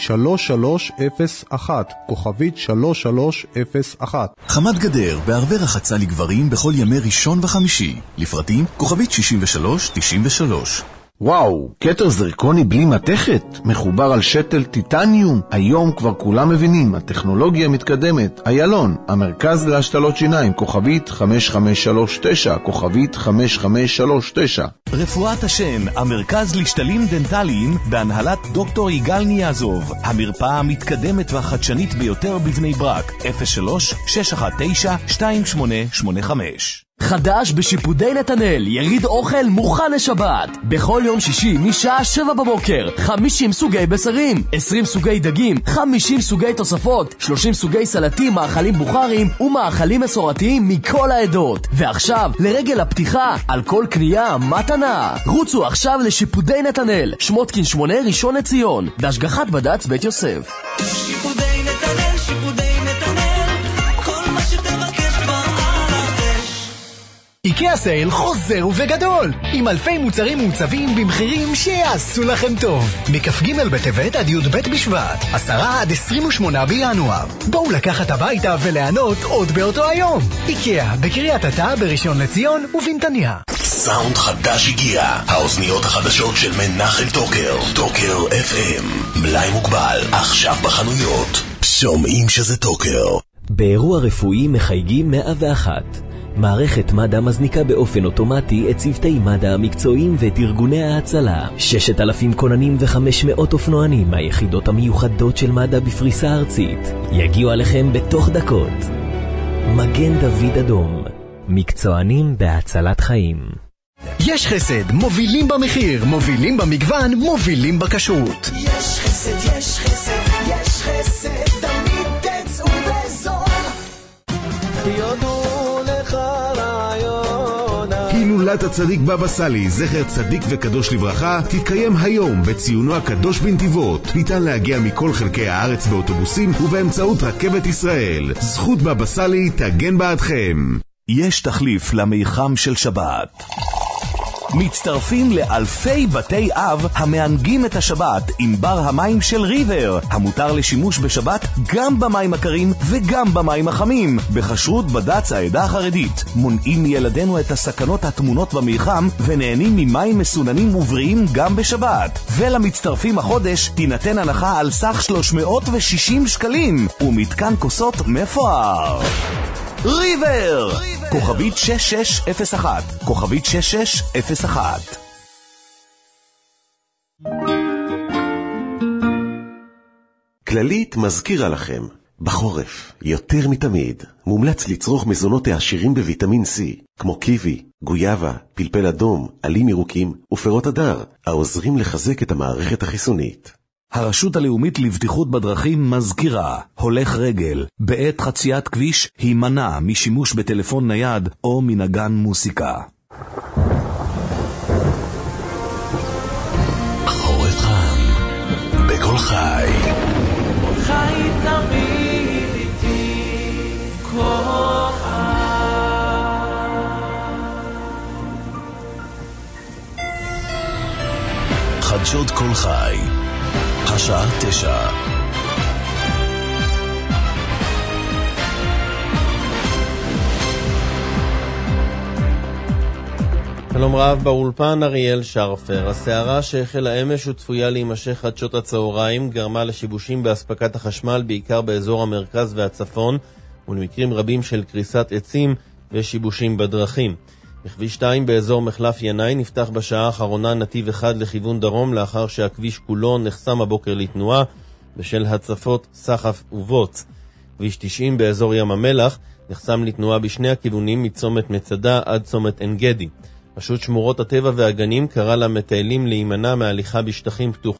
S20: 3301, כוכבית 3301.
S8: חמת גדר בערבי רחצה לגברים בכל ימי ראשון וחמישי. לפרטים, כוכבית 6393.
S21: וואו, כתר זרקוני בלי מתכת, מחובר על שתל טיטניום. היום כבר כולם מבינים, הטכנולוגיה מתקדמת. איילון, המרכז להשתלות שיניים, כוכבית 5539, כוכבית 5539.
S7: רפואת השן, המרכז לשתלים דנטליים, בהנהלת דוקטור יגאל ניאזוב. המרפאה המתקדמת והחדשנית ביותר בבני ברק, 03-619-2885.
S10: חדש בשיפודי נתנאל, יריד אוכל מוכן לשבת. בכל יום שישי משעה 7 בבוקר, 50 סוגי בשרים, 20 סוגי דגים, 50 סוגי תוספות, 30 סוגי סלטים, מאכלים בוכרים ומאכלים מסורתיים מכל העדות. ועכשיו, לרגל הפתיחה, על כל קנייה מתנה. רוצו עכשיו לשיפודי נתנאל, שמותקין 8 ראשון לציון, בהשגחת בד"ץ בית יוסף.
S3: שיפודי נתנאל, שיפודי נתנאל, כל מה שתבקש כבר על הרש.
S22: איקאה סייל חוזר ובגדול, עם אלפי מוצרים מוצבים במחירים שיעשו לכם טוב. מכ"ג בטבת עד י"ב בשבט, 10 עד 28 בינואר. בואו לקחת הביתה וליהנות עוד באותו היום. איקאה, בקריית אתא, בראשון לציון ובנתניה.
S7: סאונד חדש הגיע, האוזניות החדשות של מנחם טוקר, טוקר FM, מלאי מוגבל, עכשיו בחנויות. שומעים שזה טוקר.
S23: באירוע רפואי מחייגים 101. מערכת מד"א מזניקה באופן אוטומטי את צוותי מד"א המקצועיים ואת ארגוני ההצלה. 6,000 כוננים ו500 אופנוענים מהיחידות המיוחדות של מד"א בפריסה ארצית יגיעו עליכם בתוך דקות. מגן דוד אדום, מקצוענים בהצלת חיים.
S22: יש חסד, מובילים במחיר, מובילים במגוון, מובילים בכשרות.
S3: יש חסד, יש חסד, יש חסד, תמיד תצאו בזול.
S6: יודו לך רעיון.
S1: הילולת הצדיק בבא סאלי, זכר צדיק וקדוש לברכה, תתקיים היום בציונו הקדוש בנתיבות. ניתן להגיע מכל חלקי הארץ באוטובוסים ובאמצעות רכבת ישראל. זכות בבא סאלי תגן בעדכם.
S7: יש תחליף למיחם של שבת. מצטרפים לאלפי בתי אב המענגים את השבת עם בר המים של ריבר, המותר לשימוש בשבת גם במים הקרים וגם במים החמים. בכשרות בד"ץ העדה החרדית מונעים מילדינו את הסכנות הטמונות במיחם ונהנים ממים מסוננים ובריאים גם בשבת. ולמצטרפים החודש תינתן הנחה על סך 360 שקלים ומתקן כוסות מפואר. ריבר! כוכבית 6601, כוכבית 6601.
S24: כללית מזכירה לכם,
S2: בחורף, יותר מתמיד, מומלץ לצרוך מזונות העשירים בוויטמין C, כמו קיווי, גויאבה, פלפל אדום, עלים ירוקים ופירות הדר, העוזרים לחזק את המערכת החיסונית.
S9: הרשות הלאומית לבטיחות בדרכים מזכירה, הולך רגל, בעת חציית כביש, הימנע משימוש בטלפון נייד או מנגן מוסיקה.
S19: חורף חם, בכל חי.
S3: חי תמיד איתי, כל
S19: חדשות כל חי, השעה 9.
S11: שלום רב, באולפן אריאל שרפר. הסערה שהחלה אמש וצפויה להימשך עד שעות הצהריים גרמה לשיבושים באספקת החשמל בעיקר באזור המרכז והצפון ולמקרים רבים של קריסת עצים ושיבושים בדרכים. בכביש 2 באזור מחלף ינאי נפתח בשעה האחרונה נתיב אחד לכיוון דרום לאחר שהכביש כולו נחסם הבוקר לתנועה בשל הצפות סחף ובוץ. כביש 90 באזור ים המלח נחסם לתנועה בשני הכיוונים מצומת מצדה עד צומת אנגדי. רשות שמורות הטבע והגנים קרא למטיילים להימנע מהליכה בשטחים פתוחים